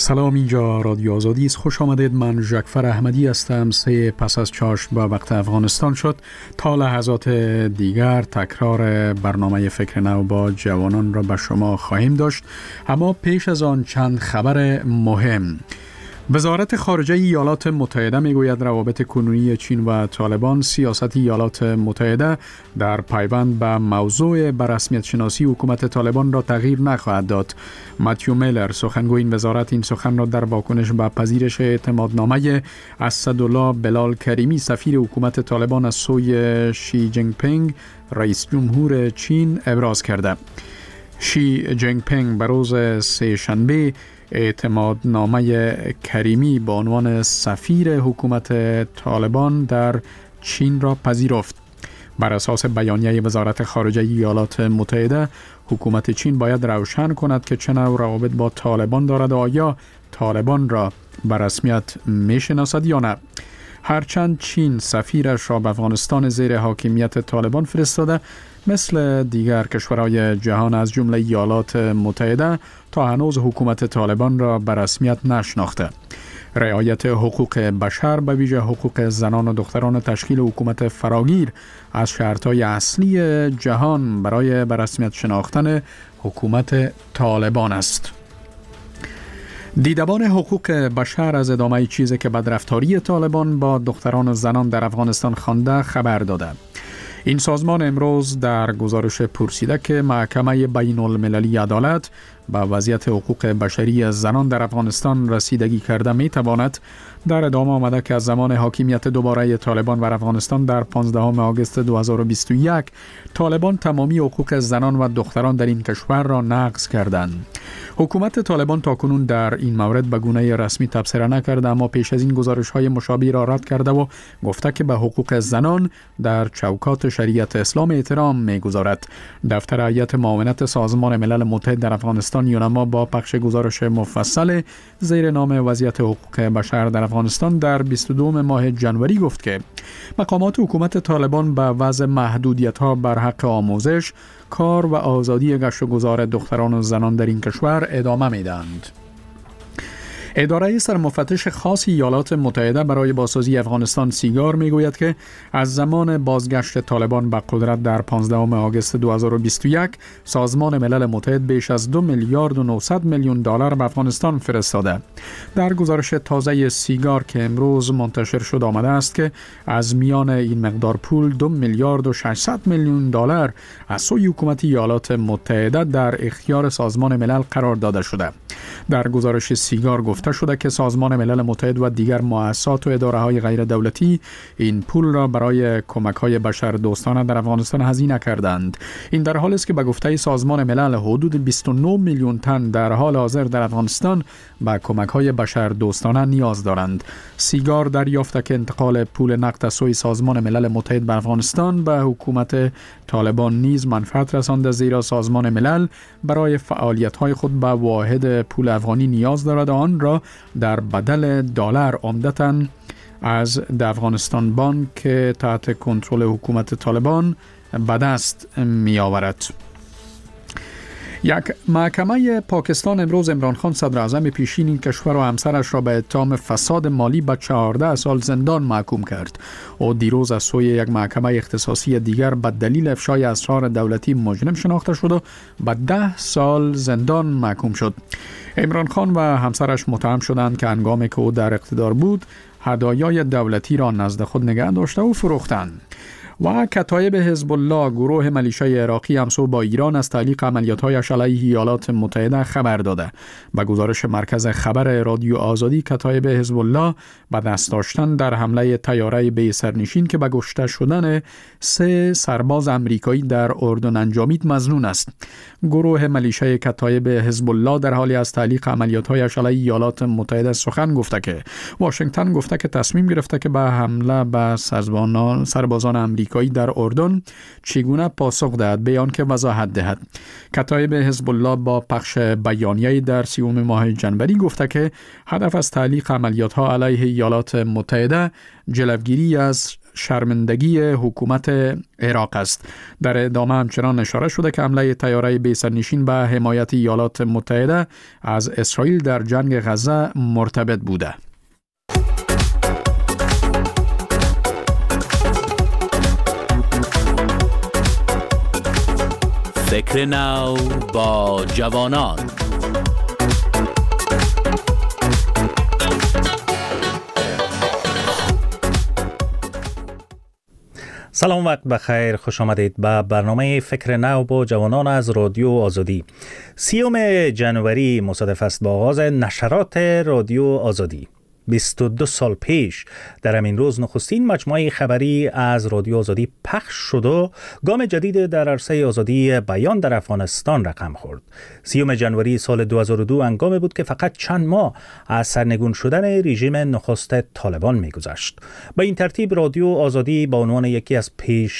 سلام، اینجا رادیو آزادی است. خوش آمدید. من جعفر احمدی هستم. 3 پس از چاشت به وقت افغانستان شد. تا لحظات دیگر تکرار برنامه فکر نو با جوانان را به شما خواهیم داشت. اما پیش از آن چند خبر مهم. وزارت خارجه ایالات متحده میگوید روابط کنونی چین و طالبان سیاست ایالات متحده در پیوند به موضوع به رسمیت شناسی حکومت طالبان را تغییر نخواهد داد. متیو میلر سخنگوی این وزارت این سخن را در واکنش به پذیرش اعتمادنامه اسدالله بلال کریمی سفیر حکومت طالبان از سوی شی جینگ پینگ رئیس جمهور چین ابراز کرده. شی جینگ پینگ به روز سه‌شنبه اعتمادنامه کریمی به عنوان سفیر حکومت طالبان در چین را پذیرفت. بر اساس بیانیه وزارت خارجه ایالات متحده، حکومت چین باید روشن کند که چه نوع روابط با طالبان دارد و آیا طالبان را به رسمیت میشناسد یا نه. هرچند چین سفیرش را به افغانستان زیر حاکمیت طالبان فرستاده، مثل دیگر کشورهای جهان از جمله ایالات متحده تا هنوز حکومت طالبان را به رسمیت نشناخته. رعایت حقوق بشر به ویژه حقوق زنان و دختران تشکیل حکومت فراگیر از شرطهای اصلی جهان برای به رسمیت شناختن حکومت طالبان است. دیدبان حقوق بشر از ادامه چیزی که بدرفتاری طالبان با دختران و زنان در افغانستان خوانده خبر داده. این سازمان امروز در گزارش پرسیده که محکمه بین المللی عدالت به وضعیت حقوق بشری زنان در افغانستان رسیدگی کرده می تواند در ادامه آمده که از زمان حاکمیت دوباره طالبان بر افغانستان در 15 آگوست 2021 طالبان تمامی حقوق زنان و دختران در این کشور را نقض کردند. حکومت طالبان تاکنون در این مورد به گونه رسمی تبصره نکرده، اما پیش از این گزارش‌های مشابه را رد کرده و گفته که به حقوق زنان در چوکات شریعت اسلام احترام می‌گذارد. دفتر هیئت معاونت سازمان ملل متحد در افغانستان یونما با پخش گزارش مفصل زیر نام وضعیت حقوق بشر در افغانستان در 22 ماه ژانویه گفت که مقامات حکومت طالبان به وضع محدودیت‌ها بر حق آموزش، کار و آزادی گشت و گذار دختران و زنان در این کشور ادامه می‌دهند. اداره سرمفتش خاص ایالات متحده برای بازسازی افغانستان سیگار میگوید که از زمان بازگشت طالبان به قدرت در 15 آگوست 2021 سازمان ملل متحد بیش از 2 میلیارد و 900 میلیون دلار به افغانستان فرستاده. در گزارش تازه سیگار که امروز منتشر شد آمده است که از میان این مقدار پول 2 میلیارد و 600 میلیون دلار از سوی حکومت ایالات متحده در اختیار سازمان ملل قرار داده شده. در گزارش سیگار گفته شده که سازمان ملل متحد و دیگر مؤسسات و اداره‌های غیر دولتی این پول را برای کمک‌های بشردوستانه در افغانستان هزینه کردند. این در حالی است که به گفته سازمان ملل حدود 29 میلیون تن در حال حاضر در افغانستان به کمک‌های بشردوستانه نیاز دارند. سیگار دریافته که انتقال پول نقد از سوی سازمان ملل متحد به افغانستان به حکومت طالبان نیز منفعت رسانده، زیرا سازمان ملل برای فعالیت‌های خود به واحد پول افغانی نیاز دارد و آن را در بدل دلار عمدتاً از افغانستان بانک که تحت کنترل حکومت طالبان به دست می آورد. یک محکمه پاکستان امروز عمران خان صدر اعظم پیشین این کشور و همسرش را به اتهام فساد مالی به 14 سال زندان محکوم کرد. او دیروز از سوی یک محکمه اختصاصی دیگر به دلیل افشای اسرار دولتی مجرم شناخته شد و به 10 سال زندان محکوم شد. عمران خان و همسرش متهم شدند که هنگامی که او در اقتدار بود هدایای دولتی را نزد خود نگه داشته و فروختند. و کتایب حزب الله گروه ملیشای عراقی همسو با ایران از تعلیق عملیات‌هایش علیه ایالات متحده خبر داده. به گزارش مرکز خبر رادیو آزادی، کتایب حزب الله به دست داشتن در حمله طیاره بی سرنشین که به کشته شدن 3 سرباز آمریکایی در اردن انجامید مظنون است. گروه ملیشای کتایب حزب الله در حالی از تعلیق عملیات‌هایش علیه ایالات متحده سخن گفته که واشنگتن گفته که تصمیم گرفته که به حمله به سربازان آمریکایی در اردن چگونه پاسخ دهد به آن که وضاحت دهد. کتایب حزب الله با پخش بیانیه‌ای در 30 ماه ژانویه گفته که هدف از تعلیق عملیات‌ها علیه ایالات متحده جلوگیری از شرمندگی حکومت عراق است. در ادامه همچنان اشاره شده که حمله طیاره بی سرنشین به حمایت ایالات متحده از اسرائیل در جنگ غزه مرتبط بوده. فکر نو با جوانان. سلام، وقت بخیر، خوش آمدید به برنامه فکر نو با جوانان از رادیو آزادی. 30 جنوری مصادف است با آغاز نشرات رادیو آزادی. 22 سال پیش در همین روز نخستین مجموعه خبری از رادیو آزادی پخش شد و گام جدید در عرصه آزادی بیان در افغانستان رقم خورد. 30 جنوری سال 2002 هنگامی بود که فقط چند ماه از سرنگون شدن رژیم نخست طالبان می‌گذشت. با این ترتیب رادیو آزادی با عنوان یکی از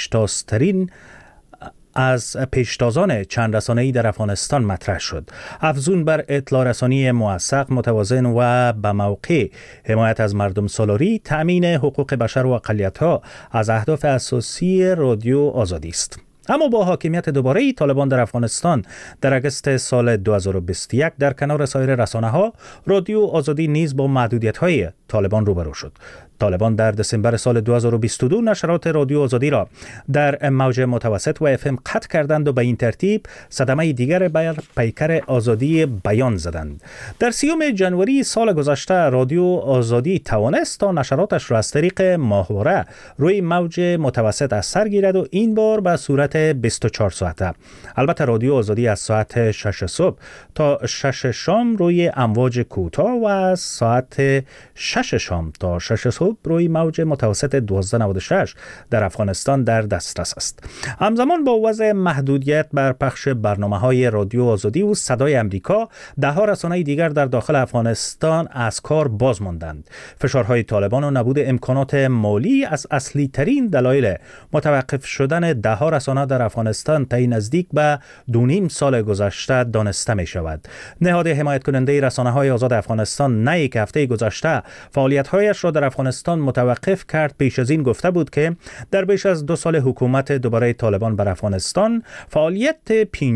پیشتازان چند رسانه‌ای در افغانستان مطرح شد. افزون بر اطلاع رسانی موثق، متوازن و به موقع، حمایت از مردم سالاری، تأمین حقوق بشر و اقلیت‌ها از اهداف اساسی رادیو آزادی است. اما با حاکمیت دوباره طالبان در افغانستان در اگست سال 2021 در کنار سایر رسانه‌ها، رادیو آزادی نیز با محدودیت‌های طالبان روبرو شد. طالبان در دسامبر سال 2022 نشرات رادیو آزادی را در موج متوسط و FM قطع کردند و به این ترتیب صدمه دیگر بر پیکر آزادی بیان زدند. در 30 جنوری سال گذشته رادیو آزادی توانست تا نشراتش را از طریق ماهواره روی موج متوسط از سر گیرد و این بار به صورت 24 ساعته. البته رادیو آزادی از ساعت 6 صبح تا 6 شام روی امواج کوتاه و از ساعت 6 شام تا 6 صبح روی موج متوسط 1296 در افغانستان در دسترس است. همزمان با وضع محدودیت بر پخش برنامه‌های رادیو آزادی و صدای امریکا، ده‌ها رسانه دیگر در داخل افغانستان از کار باز ماندند. فشارهای طالبان و نبود امکانات مالی از اصلی ترین دلایل متوقف شدن ده‌ها رسانه در افغانستان طی نزدیک به 2.5 سال گذشته دانسته می شود. نهاد حمایت کننده رسانه‌های آزاد افغانستان نه که هفته گذشته فعالیت‌هایش را در افغانستان متوقف کرد، پیش از این گفته بود که در بیش از 2 سال حکومت دوباره طالبان بر افغانستان فعالیت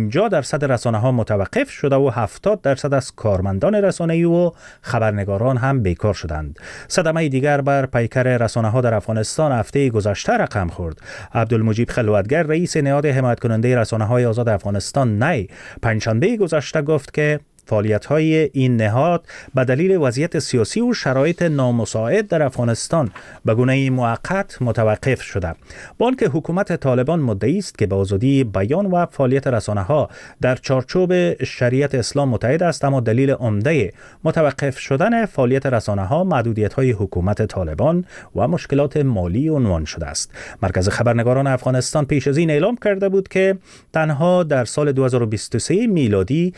50% رسانه‌ها متوقف شده و 70% از کارمندان رسانه‌ای و خبرنگاران هم بیکار شدند. صدمه دیگر بر پیکر رسانه‌ها در افغانستان هفته گذشته رقم خورد. عبدالمجید خلوتگر، رئیس نهاد حمایت کننده رسانه‌های آزاد افغانستان نه، پنجشنبه گذشته گفت که فعالیت‌های این نهاد به دلیل وضعیت سیاسی و شرایط نامساعد در افغانستان به گونه موقت متوقف شده. با آنکه حکومت طالبان مدعی است که به آزادی بیان و فعالیت رسانه‌ها در چارچوب شریعت اسلام متحد است، اما دلیل عمده متوقف شدن فعالیت رسانه‌ها محدودیت‌های حکومت طالبان و مشکلات مالی عنوان شده است. مرکز خبرنگاران افغانستان پیش از این اعلام کرده بود که تنها در سال 2023 میلادی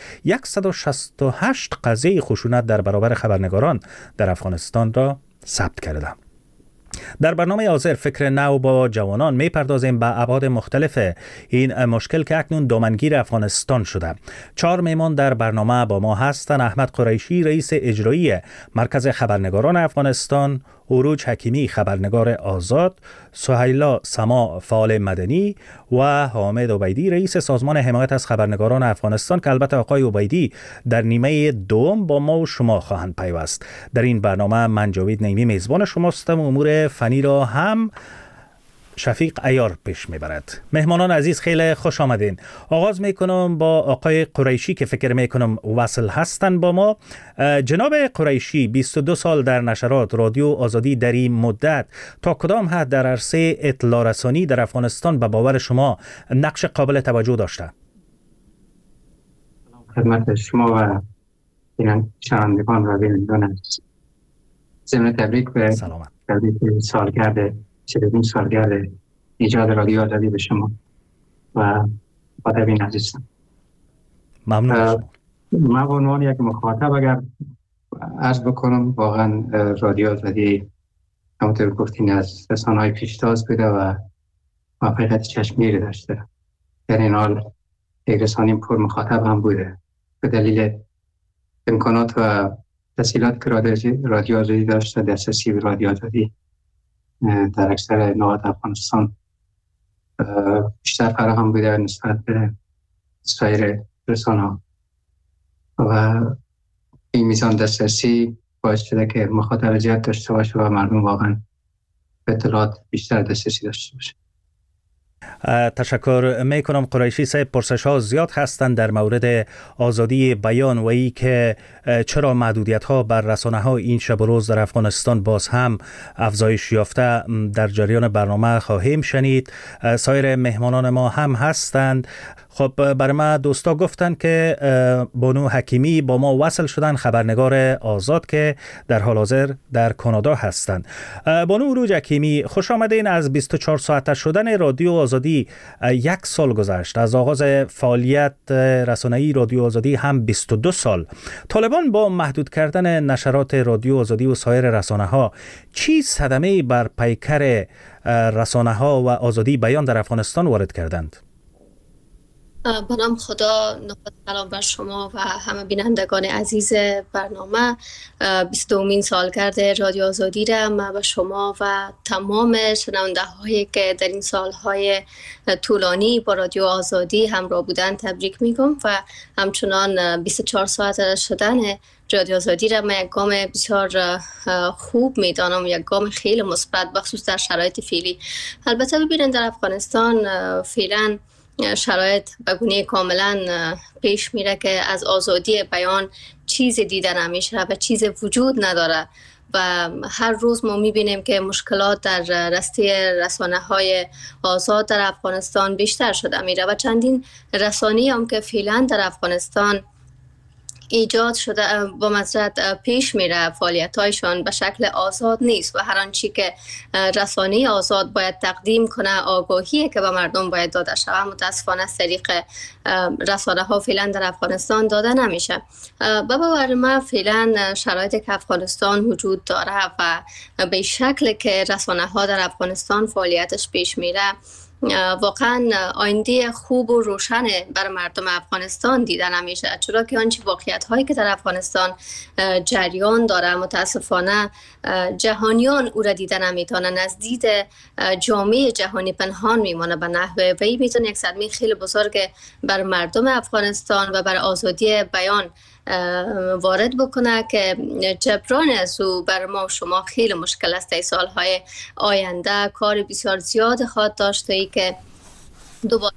168 قضیه خشونت در برابر خبرنگاران در افغانستان را ثبت کرده. در برنامه حاضر فکر نو با جوانان میپردازیم به ابعاد مختلف این مشکل که اکنون دامنگیر افغانستان شده. 4 میهمان در برنامه با ما هستند: احمد قریشی، رئیس اجرایی مرکز خبرنگاران افغانستان، عروج حکیمی، خبرنگار آزاد، سهیلا سما، فعال مدنی و حامد عبیدی، رئیس سازمان حمایت از خبرنگاران افغانستان، که البته آقای عبیدی در نیمه دوم با ما و شما خواهند پیوست. در این برنامه من جاوید نیمی میزبان شماستم و امور فنی را هم شفیق عیار پیش میبرد. مهمانان عزیز خیلی خوش آمدین. آغاز میکنم با آقای قریشی که فکر میکنم وصل هستن با ما. جناب قریشی، 22 سال در نشرات رادیو آزادی، در این مدت تا کدام حد در عرصه اطلاع رسانی در افغانستان به باور شما نقش قابل توجه داشته؟ خدمت شما و شنوندگان و بینندگان است. ضمن تبریک به سالگرد 40 سالگرد ایجاد رادیو آزادی به شما و مخاطبین عزیزم. ممنون. من به عنوان یک مخاطب اگر عرض بکنم، واقعا رادیو آزادی همونطور گفتین از رسانه‌های پیشتاز بوده و موفقیت چشمگیری داشته. در این حال یک رسانه پر مخاطب هم بوده به دلیل امکانات و تسهیلات که رادیو آزادی داشته. دسترسی به رادیو آزادی در اکثر نقاط افغانستان بیشتر فراهم بوده نسبت به سایر رسانه‌ها و این میزان دسترسی باعث شده که مخاطب زیاد داشته باشه و مردم واقعا به اطلاعات بیشتر دسترسی داشته باشه. تشکر میکنم قریشی صاحب. پرسش ها زیاد هستند در مورد آزادی بیان و ای که چرا محدودیت ها بر رسانه ها این شب و روز در افغانستان باز هم افزایش یافته. در جریان برنامه خواهیم شنید. سایر مهمانان ما هم هستند. خب برای ما دوستا گفتن که بانو حکیمی با ما وصل شدن، خبرنگار آزاد که در حال حاضر در کانادا هستند. بانو عروج حکیمی، خوش آمدین. از 24 ساعته شدن رادیو آزادی 1 سال گذشت. از آغاز فعالیت رسانه‌ای رادیو آزادی هم 22 سال. طالبان با محدود کردن نشرات رادیو آزادی و سایر رسانه ها چی صدمه‌ای بر پیکر رسانه ها و آزادی بیان در افغانستان وارد کردند؟ به نام خدا، نخست سلام بر شما و همه بینندگان عزیز برنامه. 22مین سالگرد رادیو آزادی را من به شما و تمام شنونده هایی که در این سالهای طولانی با رادیو آزادی همراه بودن تبریک میگم و همچنان 24 ساعت شدن رادیو آزادی را من یک گام بسیار خوب میدانم، یک گام خیلی مثبت بخصوص در شرایط فعلی. البته ببینید در افغانستان فعلا شرایط به گونه کاملا پیش میره که از آزادی بیان چیز دیده نمیشه و چیز وجود نداره و هر روز ما میبینیم که مشکلات در راسته رسانه‌های آزاد در افغانستان بیشتر شده میره و چندین رسانه‌ای هم که فعلا در افغانستان ایجاد شده با مزرعت پیش میره فعالیت‌هایشان به شکل آزاد نیست و هر آنچه که رسانه آزاد باید تقدیم کنه، آگاهی که به مردم باید داده شود، متاسفانه از طریق رسانه ها فعلا در افغانستان داده نمیشه. به باور من فعلا شرایطی که افغانستان وجود داره و به شکل که رسانه ها در افغانستان فعالیتش پیش میره واقعا آینده خوب و روشن بر مردم افغانستان دیده نمیشه، چرا که آنچه واقعیت هایی که در افغانستان جریان داره متاسفانه جهانیان او را دیده نمیتونن، از دید جامعه جهانی پنهان میمانه به نحوه و این میتونه یک صدمه خیلی بزرگ بر مردم افغانستان و بر آزادی بیان وارد بکنه که جبران از او بر ما و شما خیلی مشکل است. در سالهای آینده کار بسیار زیاد خواهد داشته ای که دوباره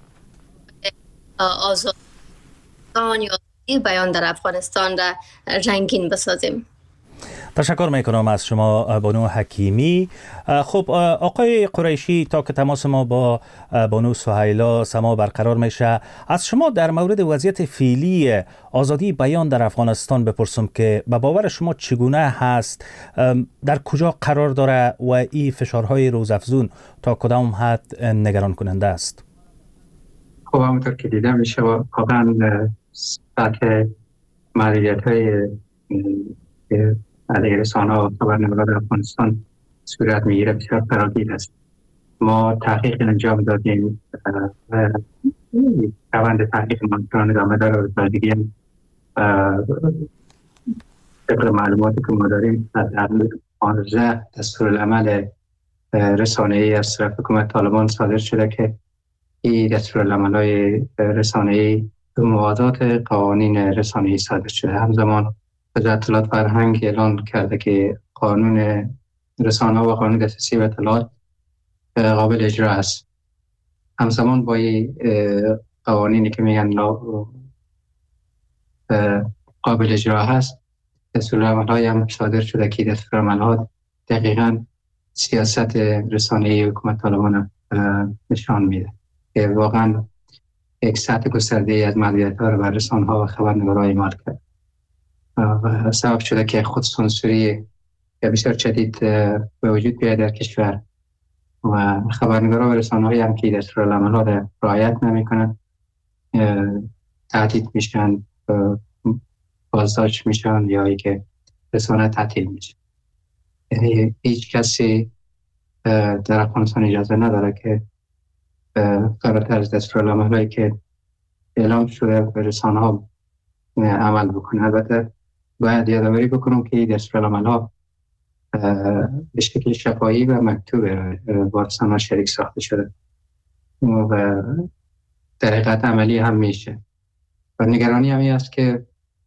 آزادی بیان در افغانستان را رنگین بسازیم. تشکر میکنم از شما بانو حکیمی. خب آقای قریشی، تا که تماس ما با بانو سهیلا سما برقرار میشه، از شما در مورد وضعیت فعلی آزادی بیان در افغانستان بپرسم که به باور شما چگونه هست، در کجا قرار داره و این فشارهای روزافزون تا کدام حد نگران کننده است؟ خب همونطور که دیده میشه واقعا سطح محدودیت‌های علیه رسانه‌ها و خبرنگاران در افغانستان صورت میگیره بسیار فراگیر است. ما تحقیق انجام دادیم و روند تحقیق منطقان ادامه داره و بردگیم طبق معلوماتی که ما داریم در 15 دستورالعمل رسانه‌ای از طرف حکومت طالبان صادر شده که این دستورالعمل‌های رسانه‌ای به موازات قوانین رسانه‌ای صادر شده. همزمان وزارت اطلاعات فرهنگ اعلان کرده که قانون رسانه و قانون دسترسی به اطلاعات قابل اجرا است. همزمان با قوانینی که میگن قابل اجرا هست، دستورالعمل‌های هم صادر شده که دستورالعمل‌ها دقیقاً سیاست رسانه‌ای حکومت طالبان نشان میده که واقعاً یک سطح گسترده‌ای از محدودیت‌ها را بر رسانه‌ها و خبرنگاران اعمال کرد و سبب شده که خود سانسوری بسیار شدید به وجود بیاید در کشور و خبرنگاران و رسانه‌هایی هم که دستورالعمل‌ها را رعایت نمی‌کنند تهدید میشن، بازداشت میشن یا ای که رسانه تعطیل میشه. یعنی هیچ کسی در افغانستان اجازه نداره که فراتر از دستورالعمل‌هایی که اعلام شده به رسانه‌ها عمل بکنه. البته باید یادآوری بکنم که دستورالعمل‌ها به شکل شفاهی و مکتوب با رسانه‌ها شریک ساخته شده و در حقیقت عملی هم میشه و نگرانی همی است که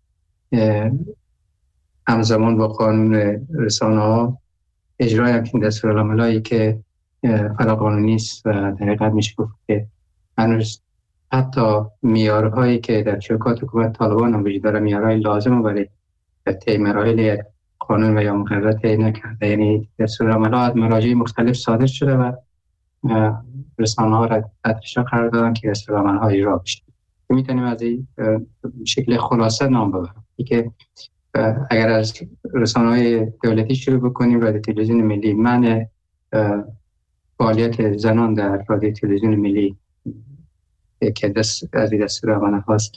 همزمان با قانون رسانه‌ها اجرای همچین دستورالعمل‌هایی که فراقانونی است و در حقیقت میشه گفت که هنوز حتی معیارهایی که در چوکات حکومت طالبان هم وجود داره، معیارهای لازم برای طی مراحل قانون و یا مقررات طی نکرده. یعنی دستورالعمل‌ها از مراجع مختلف صادر شده و رسانه‌ها را تحت فشار قرار دادن که دستورالعمل‌ها اجرا بشه. میتونیم از این شکل خلاصه نام ببریم که اگر از رسانه‌های دولتی شروع بکنیم، رادیو تلویزیون ملی منع فعالیت زنان در رادیو تلویزیون ملی که از این دستورالعمل هاست،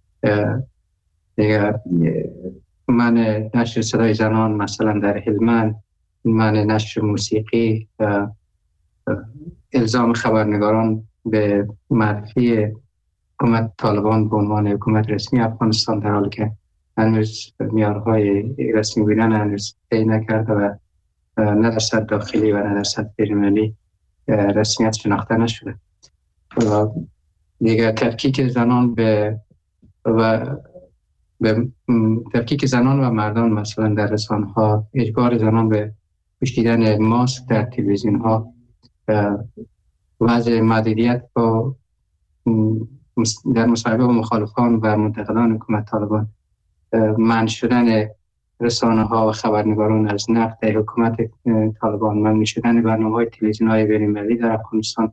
منع نشر صدای زنان مثلا در هلمند، منع نشر موسیقی، الزام خبرنگاران به معرفی حکومت طالبان به عنوان حکومت رسمی افغانستان در حالی که هنوز معیارهای رسمی بودن هنوز طی نکرده و نه در سطح داخلی و نه در سطح بین‌المللی رسمیت شناخته نشده. و دیگه تفکیک زنان تفکیک زنان و مردان مثلا در رسانه‌ها، اجبار زنان به پوشیدن ماسک در تلویزیون‌ها، وضع محدودیت با در مصاحبه با مخالفان و منتقدان حکومت طالبان، منع شدن رسانه‌ها و خبرنگاران از نقد حکومت طالبان، منع شدن برنامه‌های تلویزیون‌های بین‌المللی در افغانستان،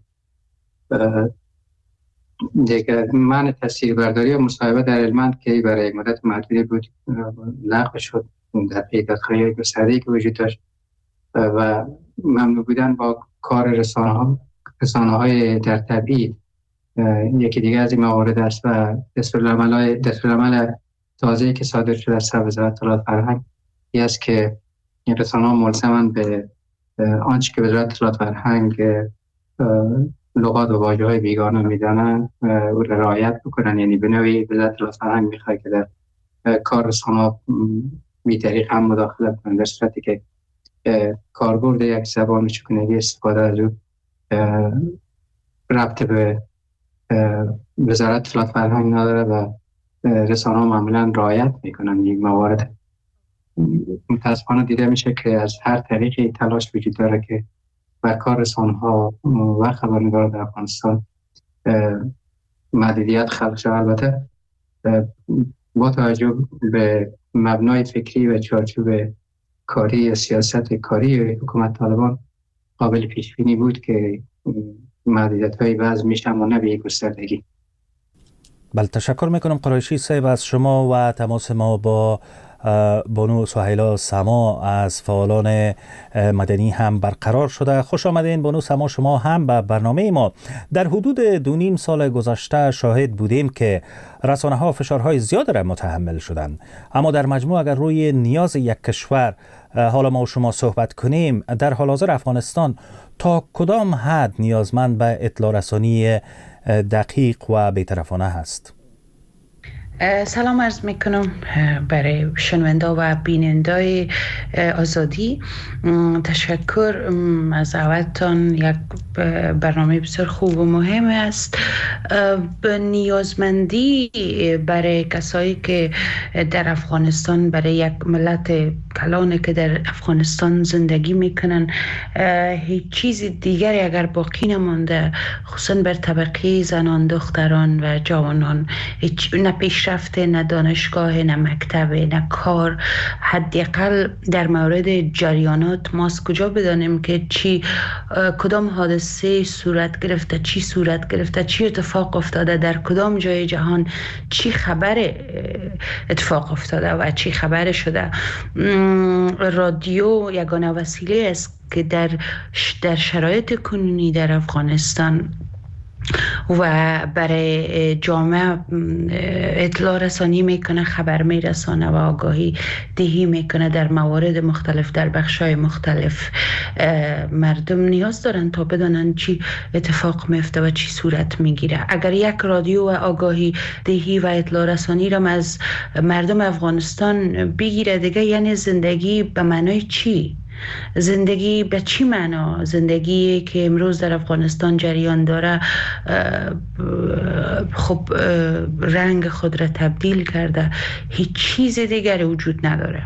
دیگه منع تصویربرداری و مصاحبه در هلمند که برای یک مدت محدودی بود لغو شد در پی دادخواهی گسترده‌ای که وجود داشت و ممنوع بودن با کار رسانه‌های در تبعید. یکی دیگه از این موارد است و دستورالعمل تازه‌ای که صادر شده از وزارت اطلاعات فرهنگ این است که رسانه‌ها ملزمند به آنچه که وزارت اطلاعات فرهنگ لغات و واژه‌های بیگانه میدانند او را رعایت بکنن. یعنی به نوعی وزارت اطلاعات فرهنگ میخواد که در کار رسانه‌ها بی‌طریق هم مداخله کنند، در صورتی که کاربرد یک زبان چگونگی استفاده از او ربط به وزارت اطلاعات فرهنگ نداره و رسانه‌ها معمولاً رعایت میکنن این موارد. متاسفانه دیده میشه که از هر طریقی تلاش وجود داره که بر کار رسانه‌ها و خبرنگاران در افغانستان محدودیت خلق شود. البته با توجه به مبنای فکری و چارچوب کاری سیاست کاری حکومت طالبان قابل پیش بینی بود که محدودیت‌های وضع میشه اما نه به یک گستردگی. بله، تشکر میکنم قریشی صاحب از شما و تماس ما با بانو سهیلا سما از فعالان مدنی هم برقرار شده. خوش آمدین بانو سما شما هم به برنامه ما. در حدود 2.5 سال گذشته شاهد بودیم که رسانه ها فشارهای زیاد را متحمل شدند، اما در مجموع اگر روی نیاز یک کشور حالا ما و شما صحبت کنیم، در حال حاضر افغانستان تا کدام حد نیازمند به اطلاع رسانی دقیق و بی‌طرفانه هست؟ سلام عرض میکنم برای شنونده و بیننده آزادی. تشکر از دعوتتان. یک برنامه بسیار خوب و مهم است. به نیازمندی برای کسایی که در افغانستان، برای یک ملت کلانی که در افغانستان زندگی میکنن، هیچ چیز دیگری اگر باقی نمانده، خصوصا بر طبقه زنان، دختران و جوانان، نه پیشرفته، نه دانشگاه، نه مکتب، نه کار. حداقل در مورد جریانات ما از کجا بدانیم که کدام حادثه صورت گرفته، چی اتفاق افتاده، در کدام جای جهان چی خبر اتفاق افتاده و چی خبر شده. رادیو یگانه وسیله است که در شرایط کنونی در افغانستان و برای جامعه اطلاع رسانی میکنه، خبر میرسانه و آگاهی دهی میکنه در موارد مختلف، در بخشای مختلف. مردم نیاز دارن تا بدانن چی اتفاق میفته و چی صورت میگیره. اگر یک رادیو و آگاهی دهی و اطلاع رسانی را از مردم افغانستان بگیره دیگه، یعنی زندگی به معنای چی؟ زندگی به چی معنا؟ زندگی که امروز در افغانستان جریان داره خب رنگ خود را تبدیل کرده، هیچ چیز دیگری وجود نداره.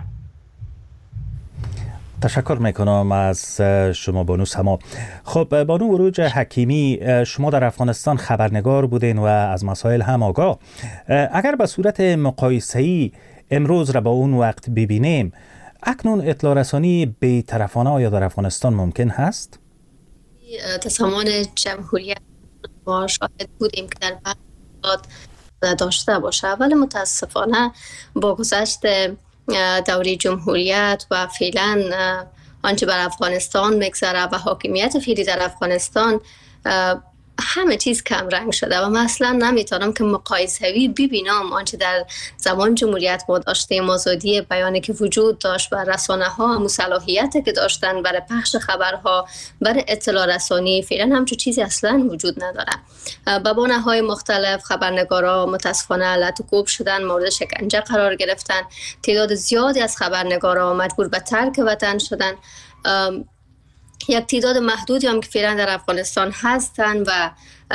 تشکر میکنم از شما بانو سما. خب بانو عروج حکیمی، شما در افغانستان خبرنگار بودین و از مسائل هم آگاه. اگر به صورت مقایسه‌ای امروز را با اون وقت ببینیم، اکنون اطلاع رسانی بی‌طرفانه آیا در افغانستان ممکن هست؟ تا زمان جمهوریت ما شاهد بودیم که در بعض داشته باشه، ولی متاسفانه با گذشت دوره جمهوریت و فعلا آنچه بر افغانستان میگذره و حاکمیت فعلی در افغانستان، همه چیز کم رنگ شده و من اصلا نمیتونم که مقایسه‌ای ببینم آنچه در زمان جمهوریت ما داشتیم، آزادی بیانی که وجود داشت و رسانه‌ها هم صلاحیتی که داشتن برای پخش خبرها، برای اطلاع رسانی، فعلا همچون چیزی اصلا وجود نداره. به بناهای مختلف خبرنگارا متاسفانه لطوکوب شدن، مورد شکنجه قرار گرفتن، تعداد زیادی از خبرنگارا مجبور به ترک وطن شدن. یک تعداد محدودی هم که فعلا در افغانستان هستن و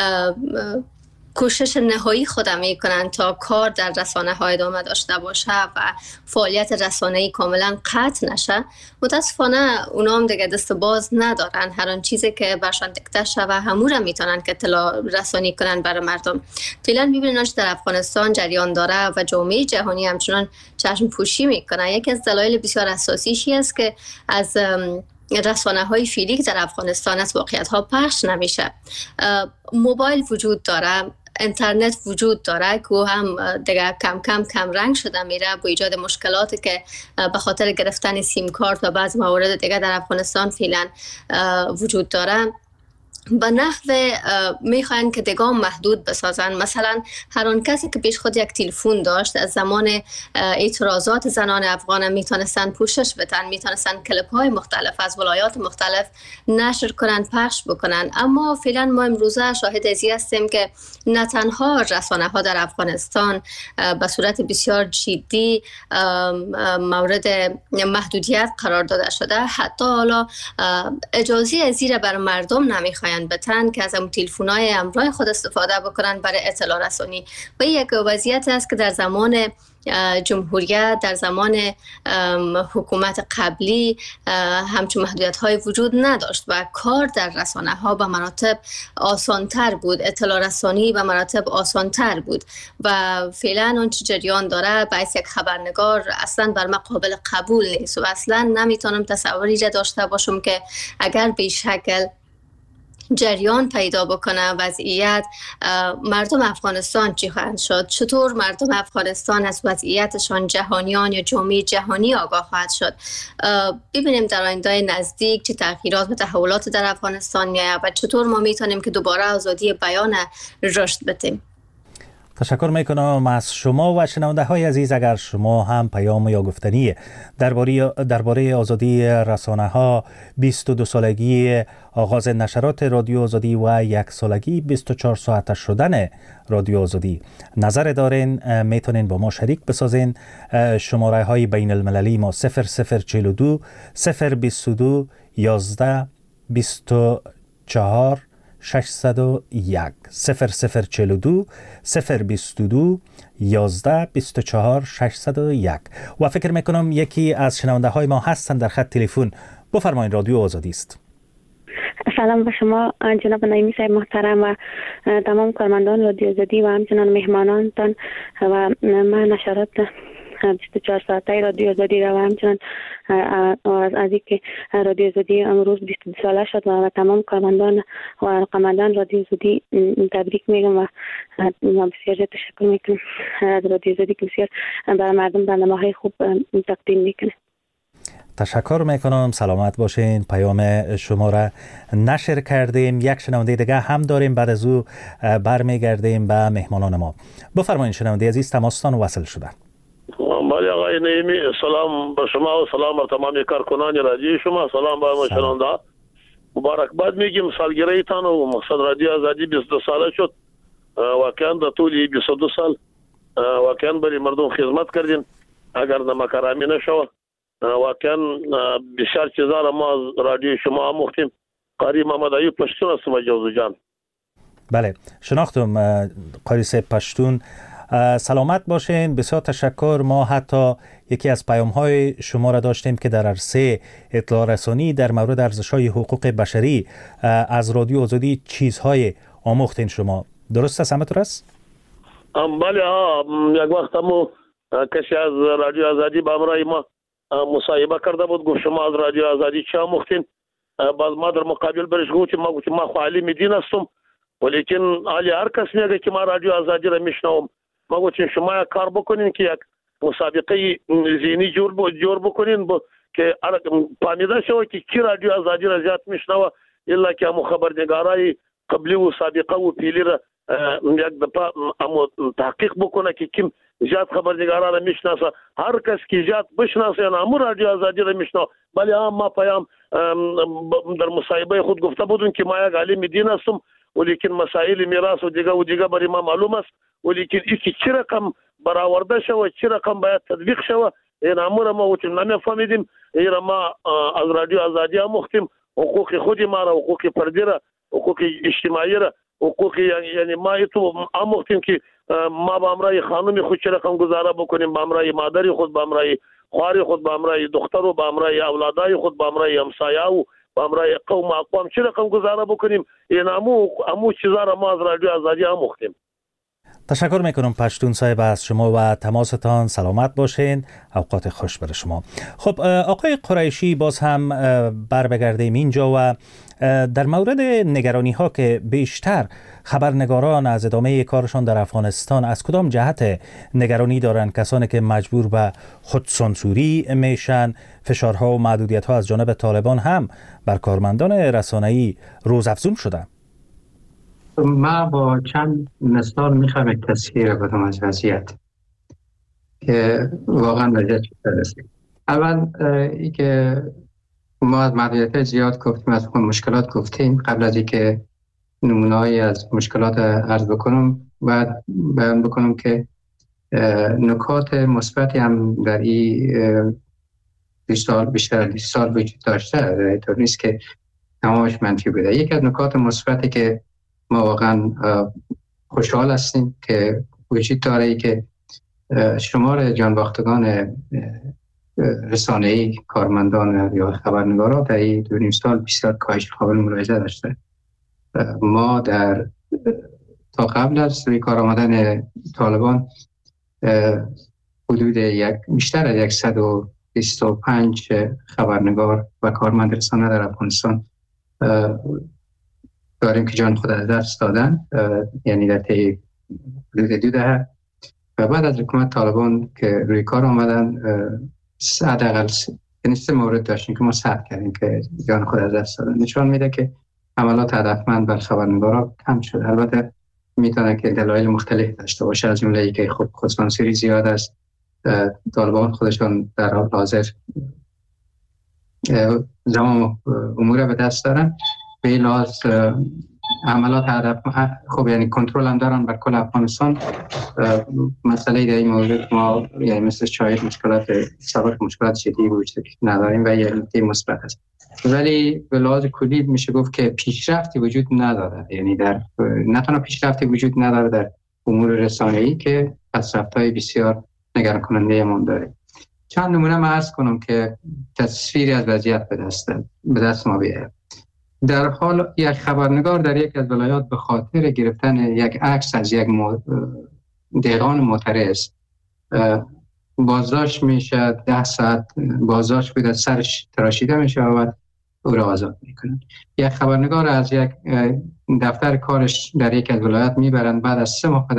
کوشش نهایی خودم میکنن تا کار در رسانه های ادامه داشته باشه و فعالیت رسانه‌ای کاملا قطع نشه. متاسفانه اونا هم دیگه دست باز ندارن، هر آن چیزی که برشان دیکته شده همون را میتونن که اطلاع رسانی کنن برای مردم. فعلا میبینن در افغانستان جریان داره و جامعه جهانی همچنان چشم پوشی میکنه. یکی از دلایل بسیار اساسیش است که از رسانه‌های فعلی که در افغانستان از واقعیت‌ها پخش نمیشه. موبایل وجود داره، اینترنت وجود داره که هم دیگه کم رنگ شده میره با ایجاد مشکلاتی که به خاطر گرفتن سیم کارت و بعض موارد دیگه در افغانستان فعلا وجود داره. به نحو میخواین که دیگه محدود بسازن. مثلا هر آن کسی که پیش خود یک تلفن داشت از زمان اعتراضات زنان افغان میتونستن پوشش بدن، میتونستن کلیپ های مختلف از ولایات مختلف نشر کنن، پخش بکنن. اما فعلا ما امروزه شاهد ازی هستیم که نه تنها رسانه ها در افغانستان به صورت بسیار جدی مورد محدودیت قرار داده شده، حتی حالا اجازه ازی بر مردم نمیخواین بتن که از اون تلفن‌های همراه خود استفاده بکنن برای اطلاع رسانی. و یک وضعیت است که در زمان جمهوریت، در زمان حکومت قبلی همچون محدودیت‌های وجود نداشت و کار در رسانه‌ها به مراتب آسان‌تر بود، اطلاع رسانی به مراتب آسان‌تر بود و فعلا اون چه جریان داره باعث یک خبرنگار اصلا بر من قابل قبول نیست و اصلا نمیتونم تصوری را داشته باشم که اگر به شکل جریان پیدا بکنه وضعیت، مردم افغانستان چی خواهند شد؟ چطور مردم افغانستان از وضعیتشان جهانیان یا جامعه جهانی آگاه خواهد شد؟ ببینیم در آینده نزدیک چه تغییرات و تحولات در افغانستان میاد و چطور ما میتونیم که دوباره آزادی بیان رشد بدیم. تشکر میکنم از شما و شنونده های عزیز. اگر شما هم پیام یا گفتنی درباره آزادی رسانه ها، 22 سالگی آغاز نشرات رادیو آزادی و 1 سالگی 24 ساعته شدن رادیو آزادی نظر دارین، میتونین با ما شریک بسازین. شماره های بین المللی ما 0042 022 11 24 601 0042 022 11 24 601 و فکر میکنم یکی از شنونده های ما هستن در خط تلفن. بفرمایید، رادیو آزادی است. سلام به شما جناب نعیمی صاحب محترم و تمام کارمندان رادیو آزادی و همچنان مهمانانتان و من نشرات 24 ساعته رادیو آزادی را و همچنان از اینکه رادیو آزادی امروز 22 ساله شد و تمام کارمندان و رقمندان رادیو آزادی تبریک میگم و بسیار تشکر میکنم از رادیو آزادی که بسیار برای مردم برنامه‌های خوب تقدیم میکنه. تشکر میکنم، سلامت باشین. پیام شما را نشر کردیم. یک شنونده دیگه هم داریم، بعد از او برمیگردیم به مهمانان ما. بفرمایید شنونده عزیز، تماستان وصل شده. بله آقای نعیمی، سلام به شما و سلام بر تمام کارکنان رادیو شما، سلام به شنونده. مبارکباد میگیم سالگرده تان و مقصد رادیو آزادی 22 ساله شد. واقعا در طول 22 سال واقعا برای مردم خدمت کردین. اگر نمکرامی نشود واقعا بسیار چیزا را ما از رادیو شما آموختیم. قاری محمد ایوب پشتون هستم جوزو جان. بله شناختم قاری صاحب پشتون. سلامت باشین. بسیار تشکر. ما حتی یکی از پیام‌های شما را داشتیم که در عرصه اطلاع رسانی در مورد ارزش‌های حقوق بشری از رادیو آزادی چیزهای آموختین شما. درست است؟ همینطور است؟ بله یک وقت همو کسی از رادیو آزادی با امرای ما مصاحبه کرده بود، گفت شما از رادیو آزادی چه آموختین؟ باز ما در مقابل برش گفتم ما خو عالم دین هستم، ولیکن حالی هر کس میگه که ما رادیو آزادی را میشنوم. ما گفتیم شما یک کار بکنین که یک مسابقه ذهنی جور بکنین که فهمیده شود که کی رادیو آزادی را زیاد میشنوه، الا که همو خبرنگارای قبلی و سابقه و پیلی را یک دفعه تحقیق بکنه که کیم زیاد خبرنگارا را میشناسه. هر کس که زیاد بشناسه یعنی همون رادیو آزادی را میشناسه. بله ما پیام در مصاحبه خود گفته بودیم که ما یک عالم دین هستم، ولیکن مسائل میراث و دیگه برای ما معلوم است، ولیکن اینکه چه رقم برآورده شوه، چه رقم باید تطبیق شوه، این امور ما وچم نمیفهمیدیم. این ما از رادیو آزادی آموختیم. حقوق خود ما را، حقوق فردی را، حقوق اجتماعی را، حقوق یعنی ما ایتو آموختیم که ما با امرای خانم خود چه رقم گزاره بکنیم، با امرای مادری خود، با امرای خواری خود، با امرای دختر و با امرای اولادای خود، با امرای همسایه و با امرای قوم اقوام چه رقم گزاره بکنیم. این امو چیزا را ما از رادیو آزادی آموختیم. تشکر میکنم پشتون صاحب از شما و تماستان. سلامت باشین. اوقات خوش بر شما. خب آقای قریشی، باز هم بگردیم اینجا و در مورد نگرانی ها که بیشتر خبرنگاران از ادامه کارشان در افغانستان از کدام جهت نگرانی دارند؟ کسانی که مجبور به خودسانسوری میشن، فشارها و محدودیت ها از جانب طالبان هم بر کارمندان رسانه‌ای روزافزون شده. ما با چند مثال میخوام یک تصویر بدم از وضعیت که واقعا وضعیت چطور است. اول ای که ما از محدودیت زیاد گفتیم، از مشکلات گفتیم. قبل از اینکه نمونه‌ای از مشکلات عرض بکنم، بعد بیان بکنم که نکات مثبتی هم در این 20 سال بیشتر از 20 سال وجود داشته، اینطور نیست که تمامش منفی بوده. یکی از نکات مثبتی که ما واقعا خوشحال هستیم که وجود داره ای که شمار جانباختگان رسانه‌ای، کارمندان یا خبرنگارا در این 2.5 سال بسیار کاهش قابل ملاحظه داشته. ما تا قبل از روی کار آمدن طالبان حدود بیشتر از 125 خبرنگار و کارمند رسانه در افغانستان داریم که جان خود از دست دادن، یعنی در طی حدود 2 دهه. و بعد از حکومت طالبان که روی کار آمدن حداقل 3 مورد داشتیم که ما ثبت کردیم که جان خود از دست دادن. نشان میده که حملات هدفمند بر خبرنگارا کم شد. البته میتونه که دلایل مختلف داشته باشه، از جمله اینکه خودسانسوری زیاد است. طالبان خودشان در حال حاضر تمام امور به دست دارن. به لحاظ عملات هدف خب یعنی کنترل هم دارن بر کل افغانستان. مسئله در این مورد ما یعنی مثل شاید مشکلات سابق مشکلات جدی وجود نداریم و یه نکته مثبت است. ولی به لحاظ کلی میشه گفت که پیشرفتی وجود نداره، یعنی در نه تنها پیشرفتی وجود نداره در امور رسانه‌ای که پس‌رفت‌های بسیار نگران کننده ما داره. چند نمونه ما عرض کنم که تصویری از وضعیت به دست ما بیاره. در حال یک خبرنگار در یک از ولایات به خاطر گرفتن یک عکس از یک دهقان معترض بازداشت میشه. 10 ساعت بازداشت بوده، سرش تراشیده میشه و او را آزاد میکنن. یک خبرنگار از یک دفتر کارش در یک از ولایات میبرن، بعد از 3 ماه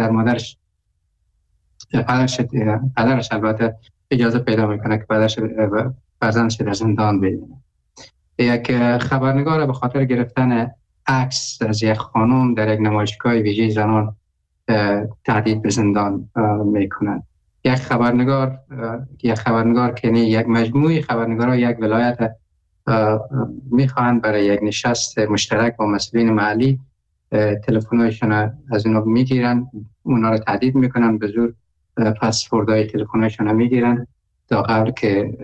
پدرش البته اجازه پیدا میکنه که فرزندش در زندان ببینه. یک خبرنگار به خاطر گرفتن عکس از یک خانم در یک نمایشگاه ویژه زنان تهدید به زندان میکنن. یک خبرنگار که یک مجموعه خبرنگارا یک ولایت میخوان برای یک نشست مشترک با مسئولین محلی تلفن‌هایشون از اونا میگیرن، اونا رو تهدید میکنن، به زور پاسپورت‌های تلفن‌هایشون میگیرن تا قبل که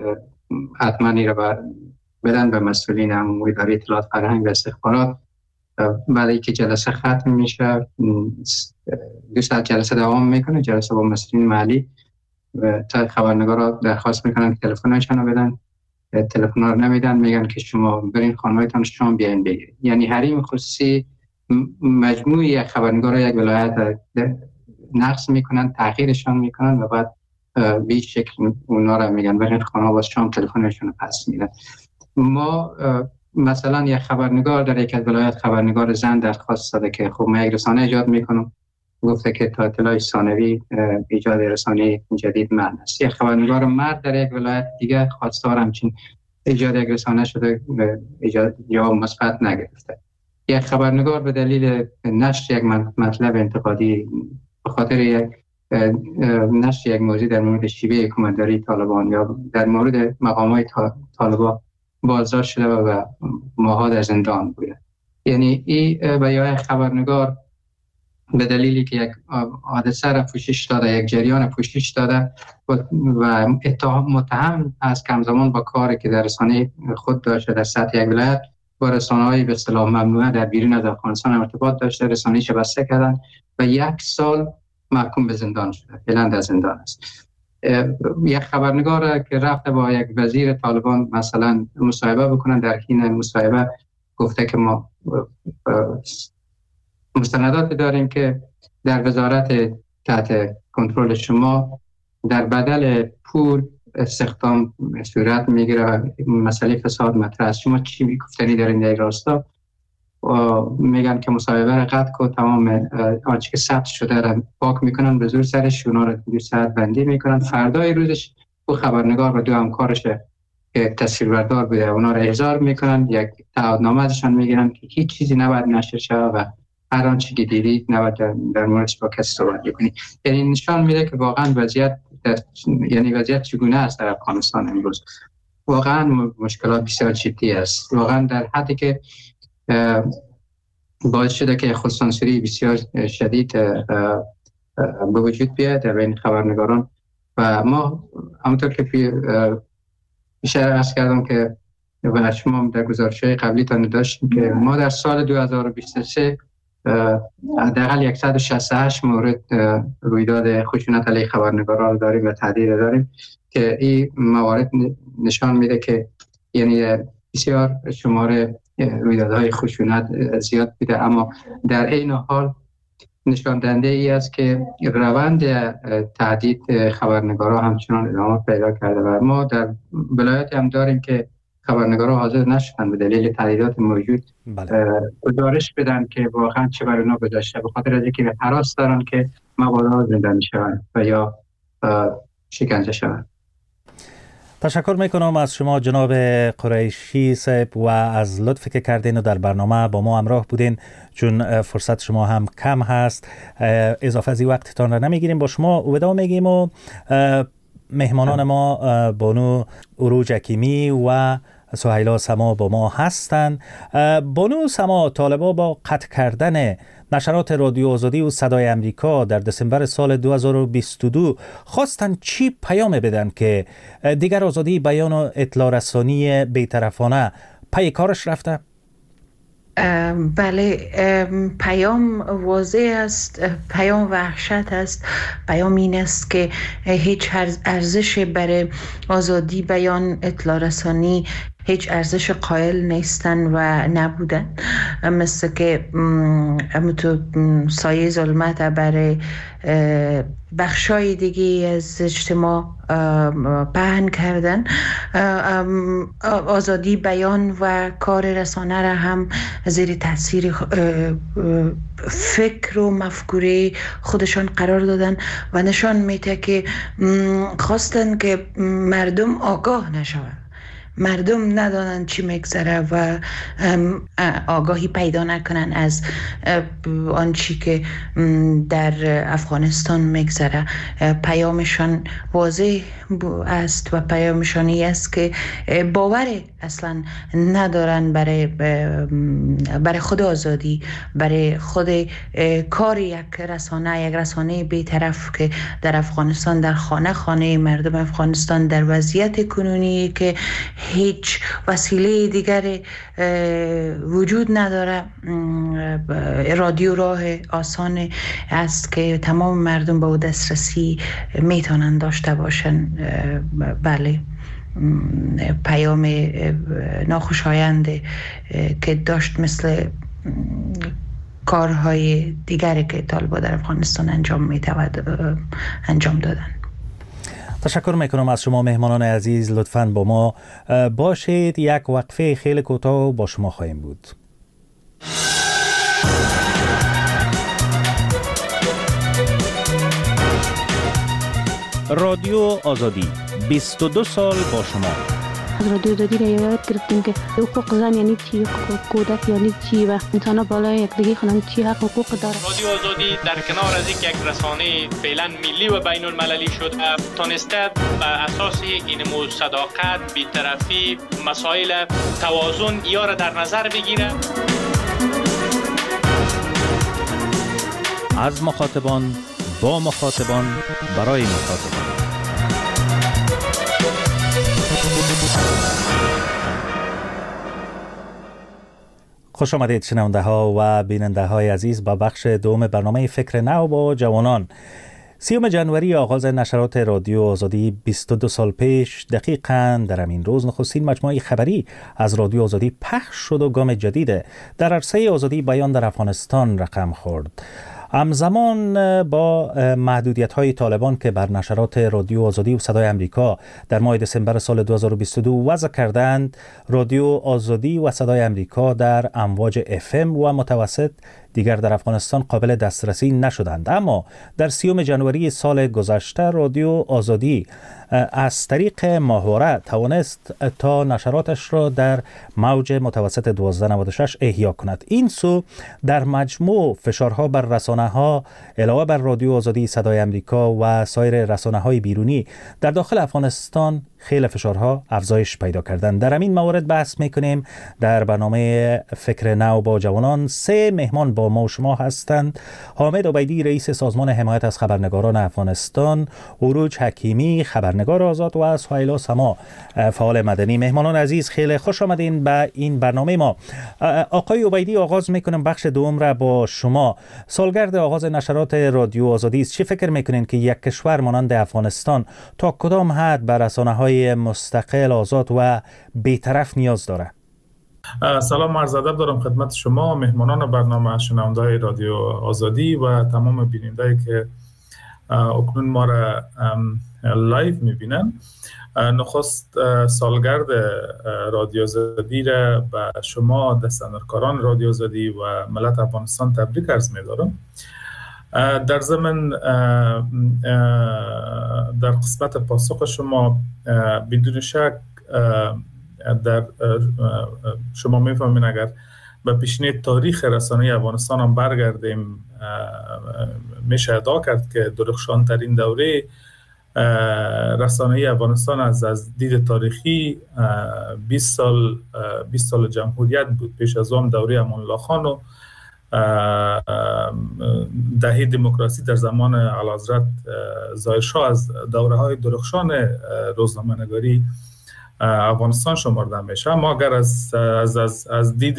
حتما این را بدن به مسئولین عمومی اداره اطلاعات فرهنگ و استخبارات. بعد اینکه جلسه ختم میشه 2 ساعت جلسه دوام میکنه. جلسه با مسئولین محلی تا خبرنگارا درخواست میکنن که تلفنشون رو بدن، تلفن رو نمیدن، میگن که شما برین خانه‌هایتان شام بیاین بگیرید. یعنی حریم خصوصی مجموعی خبرنگارا یک ولایت نقص میکنن، تغییرشان میکنن و بعد به این شکل اونا رو میگن برین خانه باز شام تلفنشون رو پس میدن. ما مثلا یک خبرنگار در یک از ولایت خبرنگار زن درخواست داده که خب من یک رسانه ایجاد میکنم، گفته که تا اطلاع ثانوی ایجاد رسانه جدید من است. یک خبرنگار مرد در یک ولایت دیگه خواستار همچین ایجاد یک رسانه شده، ایجاد جواب مثبت نگرفته. یک خبرنگار به دلیل نشر یک مطلب انتقادی به خاطر یک نشر یک موضوع در مورد شیوه حکومتداری طالبان یا در مورد مقامات طالبان بازداشت شده و ماها در زندان بوده. یعنی این بیای خبرنگار به دلیلی که یک حادثه را پوشش داده، یک جریان پوشش داده و متهم از کمزمان با کاری که در رسانه خود داشته در سطح یک ولایت با رسانه‌های به اصطلاح ممنوعه در بیرون از افغانستان ارتباط داشته، رسانه‌اش بسته کردن و 1 سال محکوم به زندان شده. فعلا در زندان است. یک خبرنگار که رفته با یک وزیر طالبان مثلا مصاحبه بکنن، در حین مصاحبه گفته که ما مستندات داریم که در وزارت تحت کنترل شما در بدل پول استخدام صورت میگیره، مسئله فساد مطرح است. شما چی گفتنی دارین در این راستا؟ میگن که مصاحبه را قطع کن، تمام آنچه که ثبت شده را پاک میکنن، به زور سرش اونا را 2 ساعت بندی میکنن. فردای روزش او خبرنگار و 2 همکارش که تصویربردار بوده اونا را احضار میکنن، یک تعهدنامه ازشان میگیرن که هیچ چیزی نباید نشر شود و هر آنچه که دیدید نباید در موردش با کسی صحبت کنید. یعنی نشان میده که واقعا وضعیت چگونه است در افغانستان امروز. واقعا مشکلات بسیار جدی است. واقعا در حدی که باعث شده که خودسانسوری بسیار شدید به وجود بیاد در بین خبرنگاران. و ما همونطور که بیشتر عرض کردم که و شما در گزارش‌های قبلی تان داشتیم که ما در سال 2023 حداقل 168 مورد رویداد خشونت علیه خبرنگاران داریم و تهدید داریم که این موارد نشان میده که یعنی بسیار شماره رویدادهای خشونت زیاد بوده، اما در این حال نشان دهنده ای است که روند تهدید خبرنگاران همچنان ادامه پیدا کرده و ما در ولایت هم داریم که خبرنگاران حاضر نشدن به دلیل تهدیدات موجود گزارش بدن که واقعا چه بر اونا گذشته، به خاطر از اینکه هراس دارن که مبادا زندانی شوند و یا شکنجه شوند. تشکر میکنم از شما جناب قریشی صاحب و از لطفی که کردین و در برنامه با ما همراه بودین، چون فرصت شما هم کم هست اضافه از وقتتان را نمیگیریم. با شما وداع میگیم و مهمانان ما بانو عروج حکیمی و سهیلا سما با ما هستند. بانو سما، طالبا با قطع کردن نشرات رادیو آزادی و صدای امریکا در دسامبر سال 2022 خواستن چی پیام بدن که دیگر آزادی بیان و اطلاع رسانی بی‌طرفانه پی کارش رفته؟ بله، پیام واضح است، پیام وحشت است. پیام این است که هیچ ارزش برای آزادی بیان اطلاع رسانی هیچ ارزش قائل نیستن و نبودن، مثل که همونطور سایه ظلمت برای بخشای دیگه از اجتماع پهن کردن. آزادی بیان و کار رسانه را هم زیر تاثیر فکر و مفکوره خودشان قرار دادن و نشان میده که خواستن که مردم آگاه نشوند مردم ندانند چی میگذره و آگاهی پیدا نکنن از آنچی که در افغانستان میگذره. پیامشان واضح است و پیامشانی است که باور اصلا ندارن برای خود آزادی، برای خود کار یک رسانه بی‌طرف که در افغانستان، در خانه مردم افغانستان در وضعیت کنونی که هیچ وسیله دیگر وجود نداره. رادیو راه آسان است که تمام مردم با دسترسی میتونن داشته باشن. بله، پیام ناخوشایند که داشت مثل کارهای دیگری که طالبان در افغانستان انجام دادن. تشکر میکنم از شما مهمانان عزیز. لطفاً با ما باشید، یک وقفه خیلی کوتاه با شما خواهیم بود. رادیو آزادی 22 سال با شما. از رادیو آزادی را یاد گرفتیم که حقوق زن یعنی چی، حقوق کودک یعنی چی و انسان بالای یکدیگه خانم چی حقوق داره. رادیو آزادی در کنار از یک رسانه فعلا ملی و بین المللی شد، تونسته بر اساس این صداقت، بی‌طرفی، مسائل توازن یا را در نظر بگیره. از مخاطبان، با مخاطبان، برای مخاطبان. خوش آمدید شنونده ها و بیننده های عزیز با بخش دوم برنامه فکر نو با جوانان. 30 جنوری آغاز نشرات رادیو آزادی 22 سال پیش دقیقاً در همین روز نخستین مجموعه خبری از رادیو آزادی پخش شد و گام جدید در عرصه آزادی بیان در افغانستان رقم خورد. همزمان با محدودیت‌های طالبان که بر نشرات رادیو آزادی و صدای امریکا در ماه دسامبر سال 2022 وضع کردند، رادیو آزادی و صدای امریکا در امواج FM و متوسط دیگر در افغانستان قابل دسترسی نشدند. اما در 30 جنوری سال گذشته رادیو آزادی از طریق ماهواره توانست تا نشراتش را در موج متوسط 1296 احیا کند. این سو در مجموع فشارها بر رسانه‌ها علاوه بر رادیو آزادی صدای امریکا و سایر رسانه‌های بیرونی در داخل افغانستان خیلی فشارها افزایش پیدا کردند. در همین موارد بحث میکنیم در برنامه فکر نو با جوانان. 3 مهمان با ما و شما هستند: حامد عبیدی رئیس سازمان حمایت از خبرنگاران افغانستان، عروج حکیمی خبرنگار آزاد و سهیلا سما فعال مدنی. مهمانان عزیز خیلی خوش آمدین به این برنامه ما. آقای عبیدی، آغاز میکنم بخش دوم را با شما. سالگرد آغاز نشرات رادیو آزادی است. چی فکر میکنین که یک کشور مانند افغانستان تا کدام حد بر رسانه‌های مستقل، آزاد و بی‌طرف نیاز داره؟ سلام، عرض ادب دارم خدمت شما مهمانان برنامه، شنونده‌های رادیو آزادی و تمام بیننده‌ای که اکنون ما را لایو می‌بینن. نخست سالگرد رادیو آزادی را به شما دستاندرکاران رادیو آزادی و ملت افغانستان تبریک عرض می‌دارم. در ضمن در قسمت پاسخ شما بدون شک در شما میفهمین اگر به پیشینه تاریخ رسانه افغانستان هم برگردیم میشه ادعا کرد که درخشان ترین دوره رسانه افغانستان از دید تاریخی 20 سال جمهوریت بود. پیش از آن دوره امان الله خان و دهه دموکراسی در زمان اعلیحضرت ظاهر شاه از دوره‌های درخشان روزنامه‌نگاری افغانستان شمرده میشه. ما اگر از دید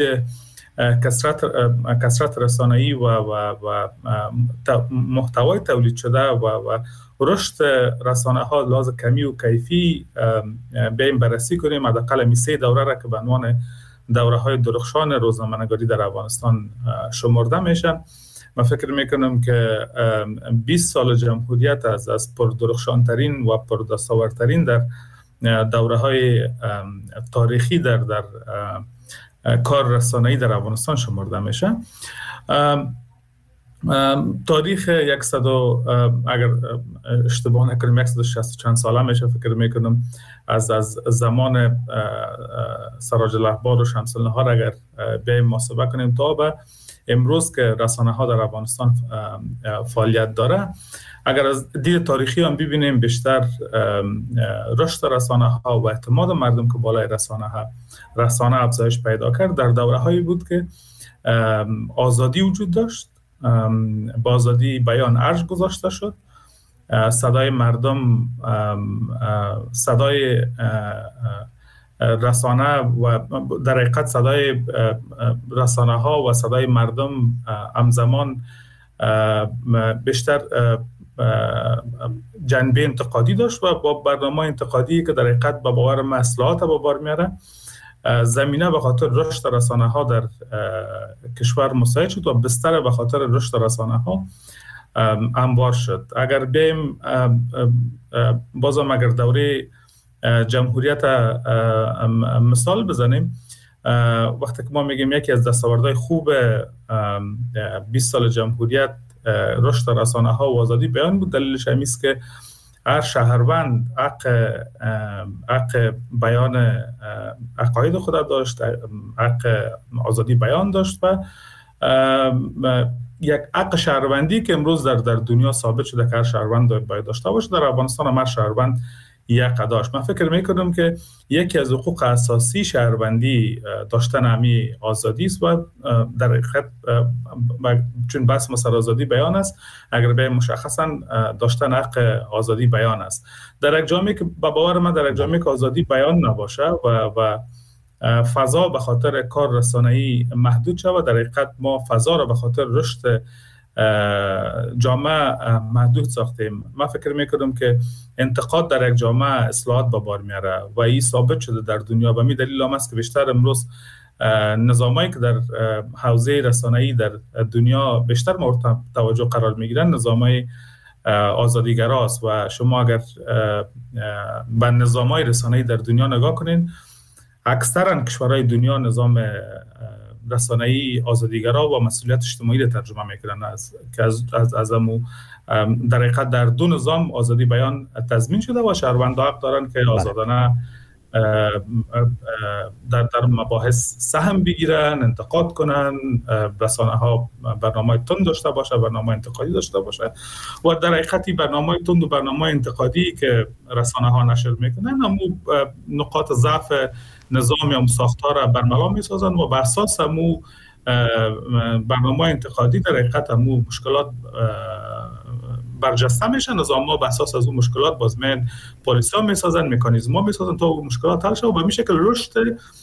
کثرت رسانه‌ای و محتوای تولید شده و رشد رسانه‌ها لحاظ کمی و کیفی بیایم بررسی کنیم، حداقل 3 دوره را که به عنوان دوره‌های درخشان روزنامه‌نگاری در افغانستان شمرده میشه. من فکر میکنم که 20 سال جمهوریت از پردرخشانترین و پردستاوردترین در دوره‌های تاریخی در کار رسانه‌ای در افغانستان شمرده میشه. تاریخ 100 اگر اشتباه نکنیم 160 چند ساله میشه فکر میکنم از زمان سراج الاخبار و شمس النهار اگر بیایم محاسبه کنیم تا به امروز که رسانه ها در افغانستان فعالیت داره، اگر از دید تاریخی هم ببینیم بیشتر رشد رسانه ها و اعتماد مردم که بالای رسانه افزایش پیدا کرد در دوره هایی بود که آزادی وجود داشت، با آزادی بیان ارج گذاشته شد، صدای مردم، صدای رسانه و در حقیقت صدای رسانه ها و صدای مردم همزمان بیشتر جنبه انتقادی داشت و با برنامه انتقادی که در حقیقت با باور مصلحت به بار میاره زمینه به خاطر رشد رسانه ها در کشور مساعد شد و بستر به خاطر رشد رسانه ها هموار شد. اگر بیم بازم اگر دوره جمهوریت مثال بزنیم، وقتی که ما میگیم یکی از دستاوردهای خوب 20 سال جمهوریت رشد رسانه ها و آزادی بیان بود، دلیلش همین است که هر شهروند حق بیان عقاید خود داشت، حق آزادی بیان داشت و یک حق شهروندی که امروز در دنیا ثابت شده که هر شهروند باید داشته باشه. در افغانستان هم هر شهروند یک داشت. من فکر میکنم که یکی از حقوق اساسی شهروندی داشتن همی آزادی است و در حقیقت چون بحث مسئله آزادی بیان است، اگر به مشخصا داشتن حق آزادی بیان است. در یک جامعه که با باور من در یک جامعه که آزادی بیان نباشه و فضا به خاطر کار رسانه‌ای محدود شود و در حقیقت ما فضا را به خاطر رشد جامعه محدود ساختیم. من فکر میکنم که انتقاد در یک جامعه اصلاحات به بار میاره و این ثابت شده در دنیا و می دلیل هم است که بیشتر امروز نظامایی که در حوزه رسانه‌ای در دنیا بیشتر مورد توجه قرار میگیرن نظامای آزادیگراست و شما اگر به نظامای رسانه‌ای در دنیا نگاه کنین، اکثرا کشورهای دنیا نظام رسانه‌ای آزادیگرا و مسئولیت اجتماعی را ترجمه میکنن از امو در حقیقت در دو نظام آزادی بیان تضمین شده و شهروندان حق دارن که آزادانه در مباحث سهم بگیرن، انتقاد کنن، رسانه ها برنامه تند داشته باشه، برنامه انتقادی داشته باشه و در حقیقت برنامه تند و برنامه انتقادی که رسانه ها نشر میکنن همو نقاط ضعف نظام یا ساختار برملا میسازن و بر اساس همو برنامه انتقادی در حقیقت همو مشکلات برجسته میشن. نظام ها بر اساس از اون مشکلات بازمین پالیسی ها میسازن، مکانیزم ها میسازن تا اون مشکلات حل شد و به این شکل رشد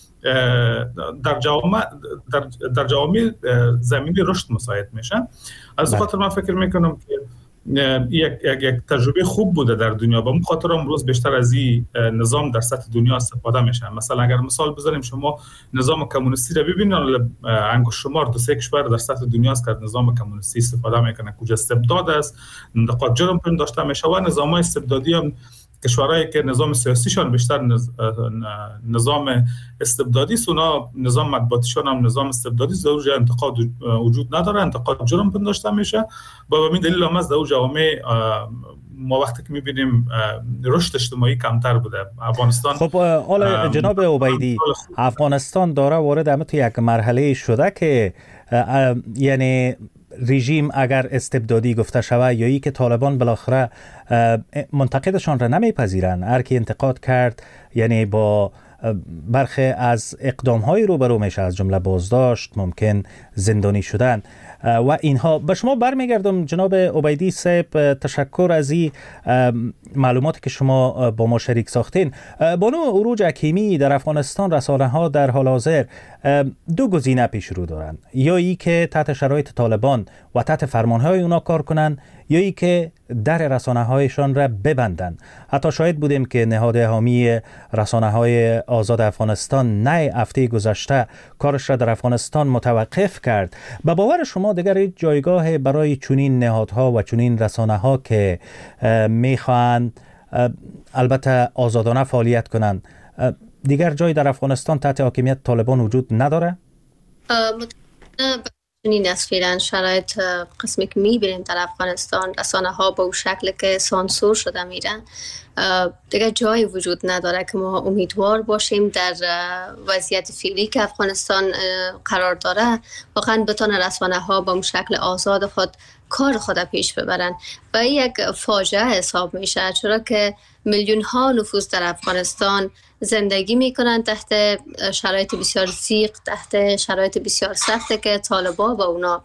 در جامعه زمینی رشد مساعد میشن. از خاطر من فکر میکنم که یک تجربه خوب بوده در دنیا. به اون خاطر امروز بیشتر از این نظام در سطح دنیا استفاده میشه. مثلا اگر مثال بزنیم، شما نظام کمونیستی رو ببینید، انگشت شمار 2-3 کشور در سطح دنیا است که نظام کمونیستی استفاده میکنه، کجا استبداد است، نقاط جرم داشته میشه و نظام‌های استبدادی هم کشورهایی که نظام سیاسیشان بیشتر نظام استبدادی است، اونا نظام مطبوعاتیشان هم نظام استبدادی است، در انتقاد وجود نداره، انتقاد جرم پنداشته میشه. با همین دلیل هم از در جامعه ما وقتی که میبینیم رشد اجتماعی کمتر بوده. افغانستان خب حالا جناب عبیدی، افغانستان داره وارد همه تو یک مرحله شده که یعنی رژیم اگر استبدادی گفته شود یا ای که طالبان بالاخره منتقدشان را نمیپذیرند، هر کی انتقاد کرد یعنی با برخی از اقدام‌های روبرو میشه، از جمله بازداشت، ممکن زندانی شدن و اینها. به شما برمیگردم جناب عبیدی صاحب، تشکر از این معلوماتی که شما با ما شریک ساختین. بانو عروج حکیمی، در افغانستان رسانه‌ها در حال حاضر دو گزینه پیش رو دارن، یا ای که تحت شرایط طالبان و تحت فرمانهای اونا کار کنن، یا ای که در رسانه‌هایشان را ببندن. حتی شاهد بودیم که نهاد حامی رسانه‌های آزاد افغانستان نه هفته گذشته کارش را در افغانستان متوقف کرد. به باور شما دیگر هیچ جایگاه برای چنین نهادها و چنین رسانه‌ها که میخواهند البته آزادانه فعالیت کنند، دیگر جای در افغانستان تحت حاکمیت طالبان وجود نداره؟ این از فعلا شرایط قسمی که میبینیم در افغانستان، رسانه ها به اون شکل که سانسور شده میرن، دیگه جایی وجود نداره که ما امیدوار باشیم در وضعیت فعلی که افغانستان قرار داره واقعا بتونه رسانه ها به اون شکل آزاد خود کار خود پیش ببرن. و یک فاجعه حساب میشه، چرا که میلیون ها نفوس در افغانستان زندگی میکنن تحت شرایط بسیار ضیق، تحت شرایط بسیار سخته که طالبان با اونا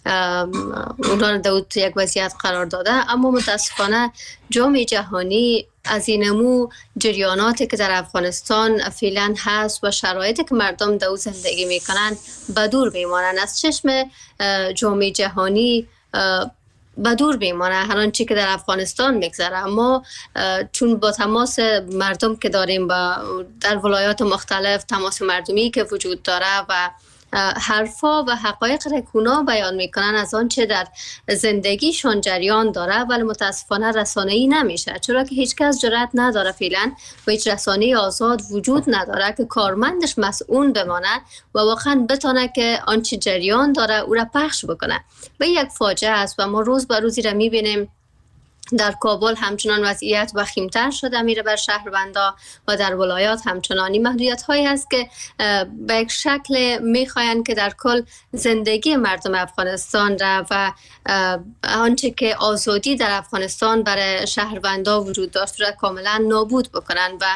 رو در یک وضعیت قرار داده. اما متاسفانه جامعه جهانی از اینمو جریاناتی که در افغانستان فعلا هست و شرایطی که مردم در زندگی میکنن به دور میمانن، از چشم جامعه جهانی به دور میمانه هر آنچه که در افغانستان میگذره. اما چون با تماس مردم که داریم در ولایات مختلف، تماس مردمی که وجود داره و حرفا و حقایق را اونا بیان میکنن از آنچه در زندگیشون جریان داره، ولی متاسفانه رسانه‌ای نمیشه، چرا که هیچ کس جرأت نداره فعلا و هیچ رسانه‌ای آزاد وجود نداره که کارمندش مسئول بمانه و واقعا بتونه که آنچه جریان داره او را پخش بکنه. و یک فاجعه است و ما روز به روزی را میبینیم در کابل همچنان وضعیت وخیم‌تر شده میره بر شهروندا و در ولایات همچنانی محدودیت هایی هست که به یک شکل میخواین که در کل زندگی مردم افغانستان را و آنچه که آزادی در افغانستان برای شهروندا وجود داشت را کاملا نابود بکنن و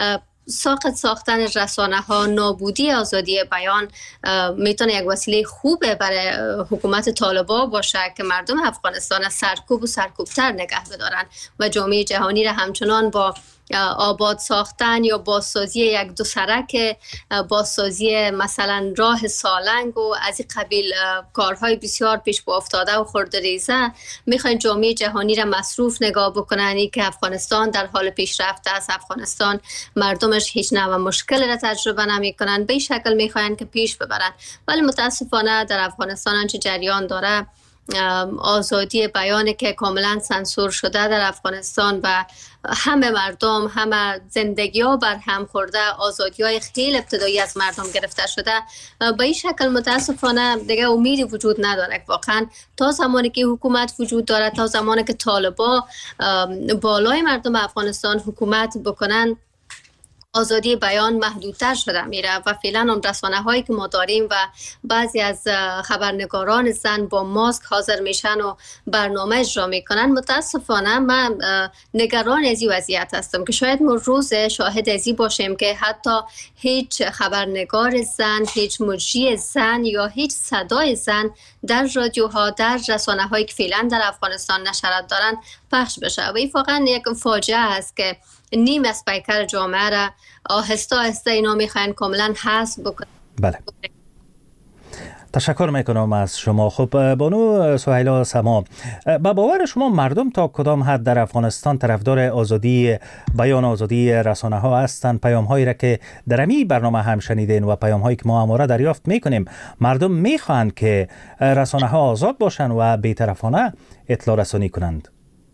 ساختن رسانه ها، نابودی آزادی بیان میتونه یک وسیله خوبه برای حکومت طالبان باشه که مردم افغانستان سرکوب و سرکوبتر نگه بدارن و جامعه جهانی را همچنان با آباد ساختن یا بازسازی یک دو سرک، بازسازی مثلا راه سالنگ و از این قبیل کارهای بسیار پیش با افتاده و خردریزه میخواین جامعه جهانی را مصروف نگاه بکنن که افغانستان در حال پیشرفت است، افغانستان مردمش هیچ نوع مشکل را تجربه نمیکنن، به این شکل میخواین که پیش ببرن. ولی متاسفانه در افغانستان آنچه جریان داره آزادی بیان که کاملا سانسور شده در افغانستان و همه مردم، همه زندگی ها بر هم خورده، آزادی های خیلی ابتدایی از مردم گرفته شده. به این شکل متاسفانه دیگه امیدی وجود نداره واقعا تا زمانی که حکومت وجود داره، تا زمانی که طالبان بالای مردم افغانستان حکومت بکنن، آزادی بیان محدودتر شده میره و فعلا هم رسانه هایی که ما داریم و بعضی از خبرنگاران زن با ماسک حاضر میشن و برنامه اجرا میکنن. متاسفانه من نگران از این وضعیت هستم که شاید ما روز شاهد ازی باشیم که حتی هیچ خبرنگار زن، هیچ مجری زن یا هیچ صدای زن در رادیوها، در رسانه هایی که فعلا در افغانستان نشریات دارن پخش بشه. و این واقعا یک فاجعه است که نیم از پیکر جامعه را آهسته آهسته اینا میخواین کاملا حذف بکنن. بله، تشکر میکنم از شما. خب بانو سهیلا سما، با باور شما مردم تا کدام حد در افغانستان طرفدار آزادی بیان، آزادی رسانه ها هستند؟ پیام هایی را که در امی برنامه هم شنیدین و پیام هایی که ما همواره دریافت میکنیم، مردم میخواهند که رسانه ها آزاد باشند و بی‌طرفانه اطلاع رسانی کنند.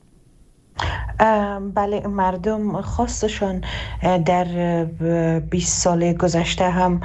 بله، مردم خواستشان در 20 سال گذشته هم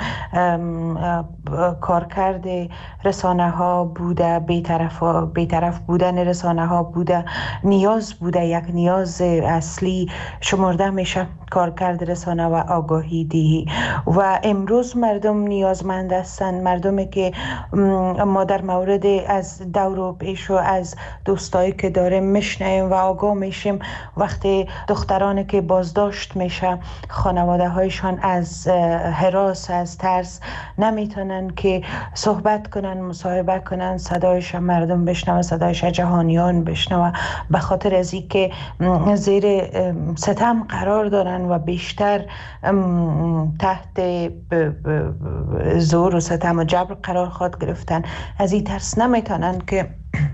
کارکرد رسانه ها بوده، بی‌طرف بودن رسانه ها بوده، نیاز بوده، یک نیاز اصلی شمرده میشه کارکرد رسانه و آگاهی دهی. و امروز مردم نیازمند هستند، مردمی که ما در مورد از دور و پیش و از دوستایی که داریم میشنیم و آگاه میشیم، وقتی دخترانی که بازداشت میشه خانواده هایشان از هراس، از ترس نمیتونن که صحبت کنن، مصاحبه کنن، صدایش مردم بشنوه، صدایش جهانیان بشنوه، به خاطر از اینکه زیر ستم قرار دارن و بیشتر تحت زور و ستم و جبر قرار خود گرفتن. از این ترس نمیتونن که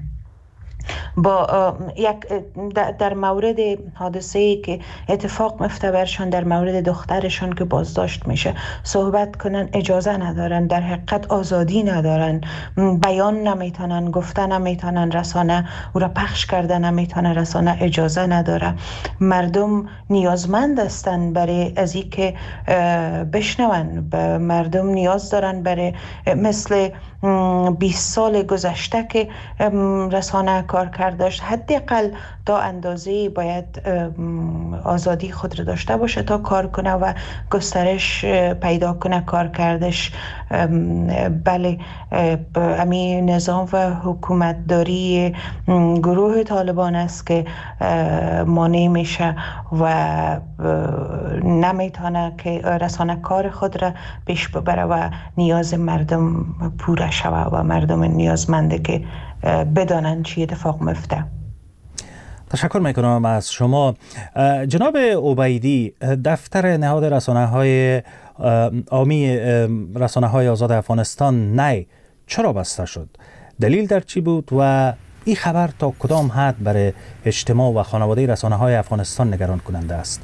با در مورد حادثه‌ای که اتفاق میفته برشان، در مورد دخترشان که بازداشت میشه صحبت کنن، اجازه ندارن، در حقیقت آزادی ندارن، بیان نمیتونن، گفته نمیتونن، رسانه او را پخش کرده نمیتونه، رسانه اجازه نداره. مردم نیازمند هستن برای از این که بشنون، مردم نیاز دارن برای مثل 20 سال گذشته که رسانه کار کرده داشت، حداقل تا اندازه باید آزادی خود را داشته باشه تا کار کنه و گسترش پیدا کنه کار کردش. بله، همین نظام و حکومت داری گروه طالبان است که مانع میشه و نمیتونه که رسانه کار خود را پیش ببره و نیاز مردم پوره شوه و مردم نیازمنده که بدانن چی اتفاق میفته. تشکر میکنم از شما. جناب عبیدی، دفتر نهاد رسانه‌های عامی رسانه‌های آزاد افغانستان نی چرا بسته شد؟ دلیل در چی بود و این خبر تا کدام حد برای اجتماع و خانواده رسانه‌های افغانستان نگران کننده است؟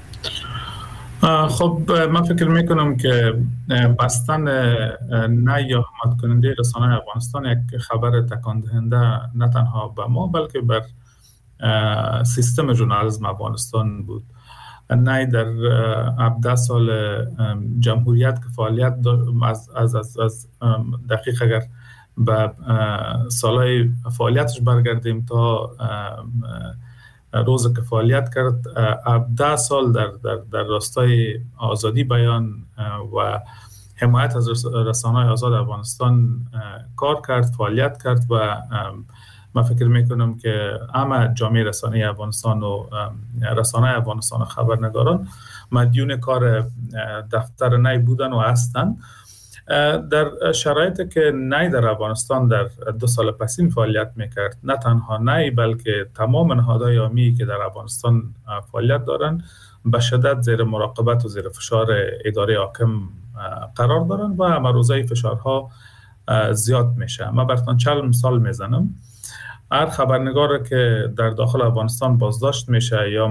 خب من فکر میکنم که بستن نه یا حمایت کننده رسانه افغانستان یک خبر تکان دهنده نه تنها به ما بلکه بر سیستم ژورنالیسم افغانستان بود. نه در 17 سال جمهوریت که فعالیت از دقیق اگر به سالهای فعالیتش برگردیم تا روز که فعالیت کرد 17 سال در راستای آزادی بیان و حمایت از رسانه‌های آزاد افغانستان کار کرد، فعالیت کرد و من فکر میکنم که همه جامعه رسانه‌ای افغانستان و رسانه افغانستان و خبرنگاران مدیون کار دفتر نی بودن و هستند. در شرایطی که نی در افغانستان در 2 سال پسین فعالیت میکرد، نه تنها نی بلکه تمام نهادهای عامی که در افغانستان فعالیت دارند به شدت زیر مراقبت و زیر فشار اداره حاکم قرار دارند و همه روزه فشارها زیاد میشه. من براتون 40 مثال میزنم. هر خبرنگار که در داخل افغانستان بازداشت میشه یا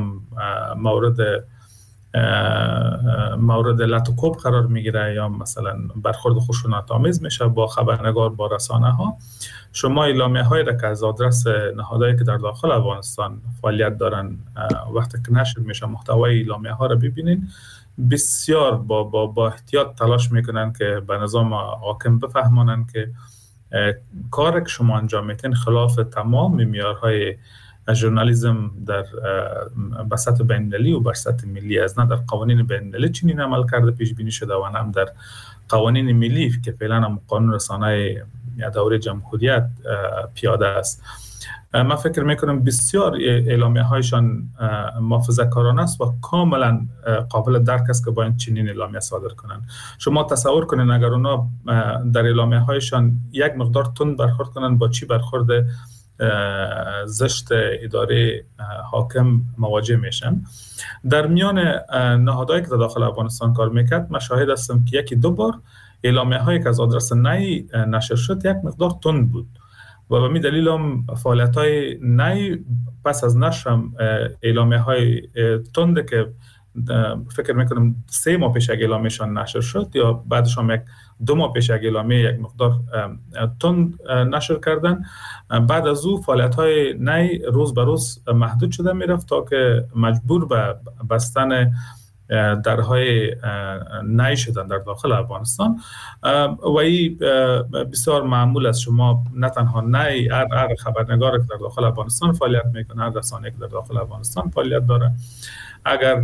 مورد لطوکوب قرار میگیره یا مثلا برخورد خشونت‌آمیز میشه با خبرنگار، با رسانه ها، شما اعلامیه هایی را که از آدرس نهادهایی که در داخل افغانستان فعالیت دارن وقتی که نشر میشه محتوای اعلامیه ها را ببینین، بسیار با احتیاط تلاش میکنن که به نظام حاکم بفهمانن که کاری که شما انجام میتین خلاف تمام معیارهای ژورنالیسم در به سطح بین‌المللی و بر سطح ملی است. نه در قوانین بین‌المللی چنین عمل کرده پیش بینی شده و نه در قوانین ملی که فعلا هم قانون رسانه دوره جمهوریت پیاده است. من فکر میکنم بسیار اعلامیه هایشان محافظه‌کارانه است و کاملا قابل درک است که باید چنین اعلامیه صادر کنند. شما تصور کنید اگر اونا در اعلامیه هایشان یک مقدار تند برخورد کنند، با چی برخورد زشت اداره حاکم مواجه میشن. در میان نهادهایی که در داخل افغانستان کار میکرد من شاهد هستم که 1-2 بار اعلامیه هایی که از آدرس نی نشر شد یک مقدار تند بود و به می دلیل هم فعالیت های نی پس از نشر اعلامیه های تند که فکر میکنم 3 ماه پیش اعلامیه‌شان نشر شد یا بعدش هم 2 ماه پیش اعلامیه یک مقدار تند نشر کردن، بعد از او فعالیت‌های نی روز به روز محدود شده میرفت تا که مجبور به بستن درهای نی شدن در داخل افغانستان و این بسیار معمول است. شما نه تنها نی، هر خبرنگار که در داخل افغانستان فعالیت میکنه، هر رسانه‌ای که در داخل افغانستان فعالیت داره، اگر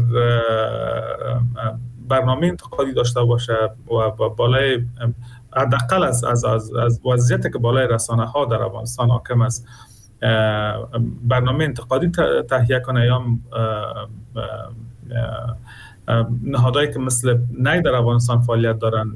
برنامه انتقادی داشته باشه و بالای حداقل از وضعیتی که بالای رسانه ها در افغانستان حاکم است برنامه انتقادی تهیه کنه یا نهادهایی که مثل نی در افغانستان فعالیت دارن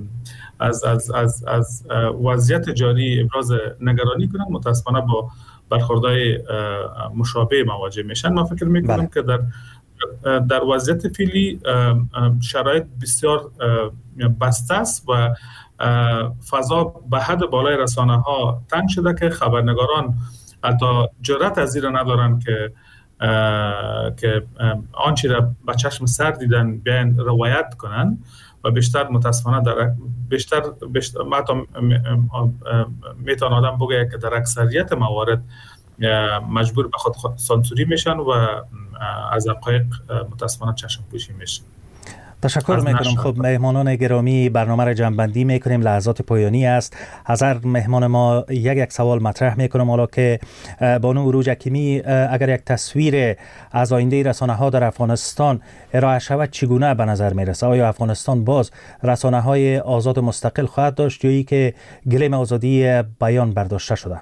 از وضعیت جاری ابراز نگرانی کنن، متاسفانه با برخوردهای مشابه مواجه میشن. من فکر میکنم که در وضعیت فعلی شرایط بسیار بسته است و فضا به حد بالای رسانه ها تنگ شده که خبرنگاران حتی جرأت از این ندارن که آنچه را به چشم سر دیدن بیان روایت کنن و بیشتر متاسفانه بیشتر میتونه آدم بگه که در اکثریت موارد مجبور به خود سانسوری میشن و از حقایق متاسفانه چشم پوشی میشن. تشکر میکنم. خب مهمانان گرامی، برنامه را جمع‌بندی میکنیم، لحظات پایانی است. از هر مهمان ما یک سوال مطرح میکنم، حالا که بانو عروج حکیمی اگر یک تصویر از آینده رسانه ها در افغانستان ارائه شود چگونه به نظر میرسه؟ آیا افغانستان باز رسانه های آزاد مستقل خواهد داشت یا ای که گلیم آزادی بیان برداشته شده؟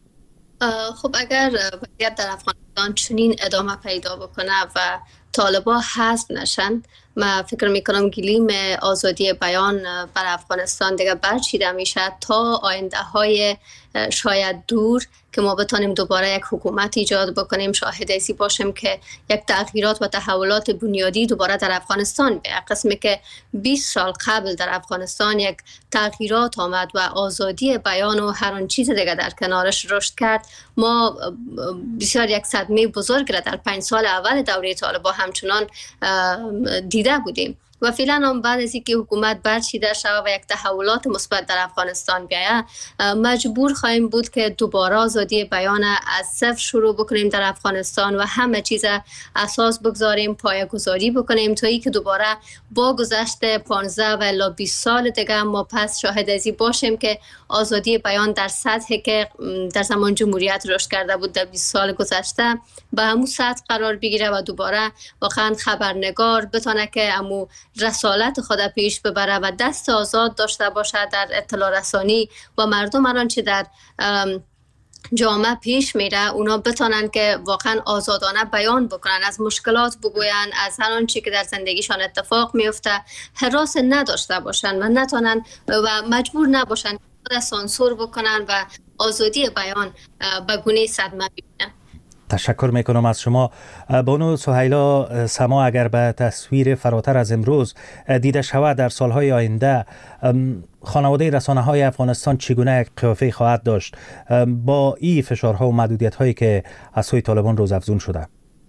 خب اگر وضعیت در افغانستان چنین ادامه پیدا بکنه و طالبا حذف نشن، من فکر میکنم گلیم آزادی بیان بر افغانستان دیگه برچیده میشه تا آینده های شاید دور که ما بتانیم دوباره یک حکومت ایجاد بکنیم. شاهد ایسی باشیم که یک تغییرات و تحولات بنیادی دوباره در افغانستان به قسمی که 20 سال قبل در افغانستان یک تغییرات آمد و آزادی بیان و هر آن چیز دیگه در کنارش رشد کرد. ما بسیار یک صدمه بزرگ را در 5 سال اول دوره طالبان همچنان دیده بودیم و فعلا هم بعد از اینکه حکومت برچیده شود و یک تحولات مثبت در افغانستان بیاید، مجبور خواهیم بود که دوباره آزادی بیان از صفر شروع بکنیم در افغانستان و همه چیز اساس بگذاریم، پایه‌گذاری بکنیم تا اینکه دوباره با گذشت 15 و الی 20 سال دیگه ما پس شاهد ازی باشیم که آزادی بیان در سطحی که در زمان جمهوریت رشد کرده بود در 20 سال گذشته به همون سطح قرار بگیره و دوباره واقعا خبرنگار بتونه که همون رسالت خود پیش ببره و دست آزاد داشته باشه در اطلاع رسانی و مردم هر آنچه در جامعه پیش میره اونا بتونن که واقعا آزادانه بیان بکنن، از مشکلات بگوین، از هر آنچه که در زندگیشان اتفاق میفته هراس نداشته باشن و نتونن و مجبور نباشن خود سانسور بکنن و آزادی بیان به گونه صدمه ببینن. تشکر میکنم از شما. بانو سهیلا سما، اگر به تصویر فراتر از امروز دیده شود در سالهای آینده خانواده رسانه های افغانستان چگونه یک قیافه خواهد داشت با این فشارها و محدودیت هایی که از سوی طالبان روزافزون شده؟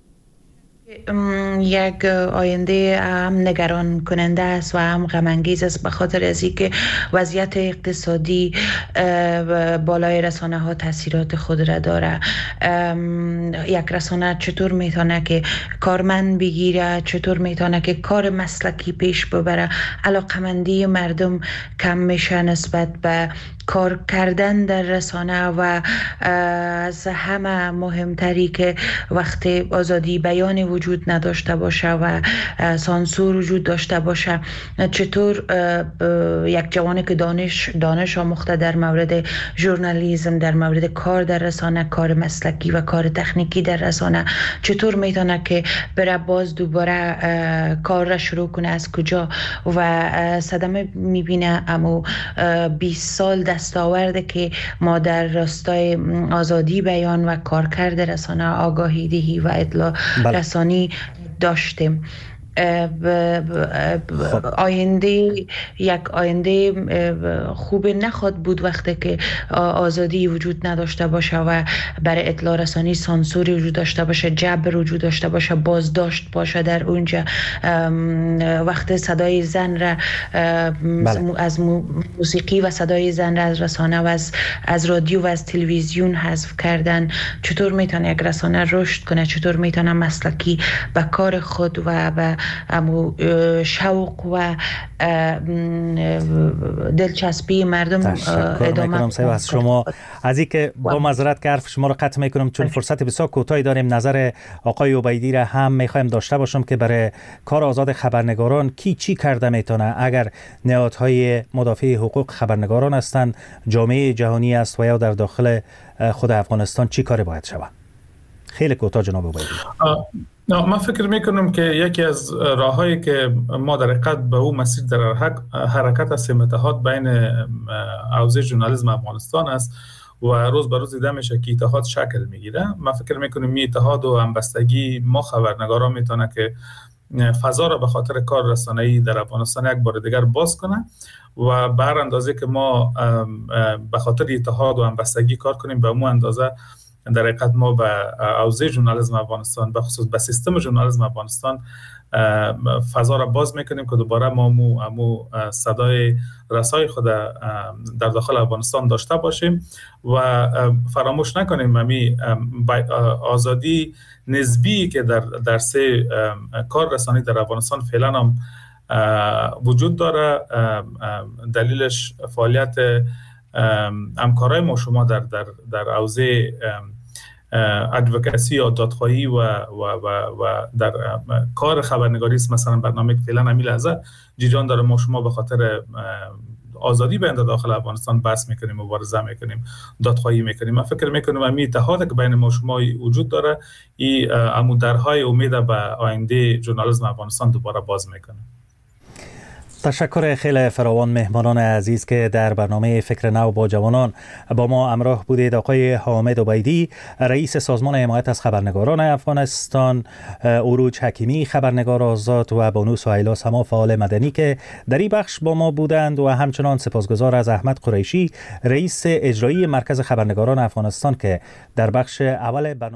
یک آینده هم نگران کننده است و هم غم انگیز است، به خاطر از اینکه وضعیت اقتصادی بالای رسانه ها تاثیرات خود را داره. یک رسانه چطور میتونه که کارمند بگیره، چطور میتونه که کار مسلکی پیش ببره، علاقمندی مردم کم میشه نسبت به کار کردن در رسانه و از همه مهمتری که وقتی آزادی بیان وجود نداشته باشه و سانسور وجود داشته باشه، چطور یک جوانی که دانش آموخته در مورد ژورنالیسم، در مورد کار در رسانه، کار مسلکی و کار تکنیکی در رسانه، چطور میتونه که بره باز دوباره کار را شروع کنه از کجا و صدمه میبینه. اما 20 سال دستاورده که ما در راستای آزادی بیان و کارکرد رسانه، آگاهی دهی و اطلاع رسانی داشتیم. یک آینده خوب نخواد بود وقتی که آزادی وجود نداشته باشه و برای اطلاع رسانی سانسوری وجود داشته باشه، جبر وجود داشته باشه، بازداشت باشه در اونجا. وقتی صدای زن را از موسیقی و صدای زن را از رسانه و از رادیو و از تلویزیون حذف کردن، چطور میتونه یک رسانه رشد کنه؟ چطور میتونه مسلکی به کار خود و به شوق و دلچسبی مردم ادامه میکنم از شما. از اینکه با معذرت که حرف شما رو قطع میکنم چون فرصت بسیار کوتاهی داریم، نظر آقای عبیدی را هم میخوایم داشته باشم که برای کار آزاد خبرنگاران کی چی کرده میتونه؟ اگر نهادهای مدافع حقوق خبرنگاران هستند، جامعه جهانی است و یا در داخل خود افغانستان چی کاری باید شود؟ خیلی کوتاه جناب عبیدی. من فکر میکنم که یکی از راههایی که ما در حقیقت به اون مسیر در حرکت است اتحاد بین حوزه ژورنالیسم افغانستان است و روز به روز دیده میشه که اتحاد شکل میگیره. من فکر میکنم این اتحاد و همبستگی ما خبرنگاران میتونه که فضا را به خاطر کار رسانه‌ای در افغانستان یک بار دیگر باز کنه و به هر اندازه که ما به خاطر اتحاد و همبستگی کار کنیم، به اون اندازه در حقیقت ما به حوزه ژورنالیسم افغانستان، به خصوص به سیستم ژورنالیسم افغانستان فضا را باز میکنیم که دوباره ما امو صدای رسای خود در داخل افغانستان داشته باشیم و فراموش نکنیم امی آزادی نسبی که در سه کار رسانی در افغانستان فعلا هم وجود داره. دلیلش فعالیت همکارای ما شما در حوزه ادوکسی یا دادخواهی و در کار خبرنگاری است. مثلا برنامه که فعلا همین لحظه جریان داره، ما شما به خاطر آزادی بنده داخل افغانستان بحث میکنیم، مبارزه میکنیم، دادخواهی میکنیم. من فکر میکنم همین اتحاد که بین ما شما وجود داره، این درهای امید به آینده ژورنالیسم افغانستان دوباره باز میکنه. تشکر خیلی فراوان مهمانان عزیز که در برنامه فکر نو با جوانان با ما همراه بودید. آقای حامد عبیدی، رئیس سازمان حمایت از خبرنگاران افغانستان، عروج حکیمی خبرنگار آزاد و بانو سهیلا سما فعال مدنی که در این بخش با ما بودند و همچنان سپاسگزار از احمد قریشی، رئیس اجرایی مرکز خبرنگاران افغانستان که در بخش اول برنامه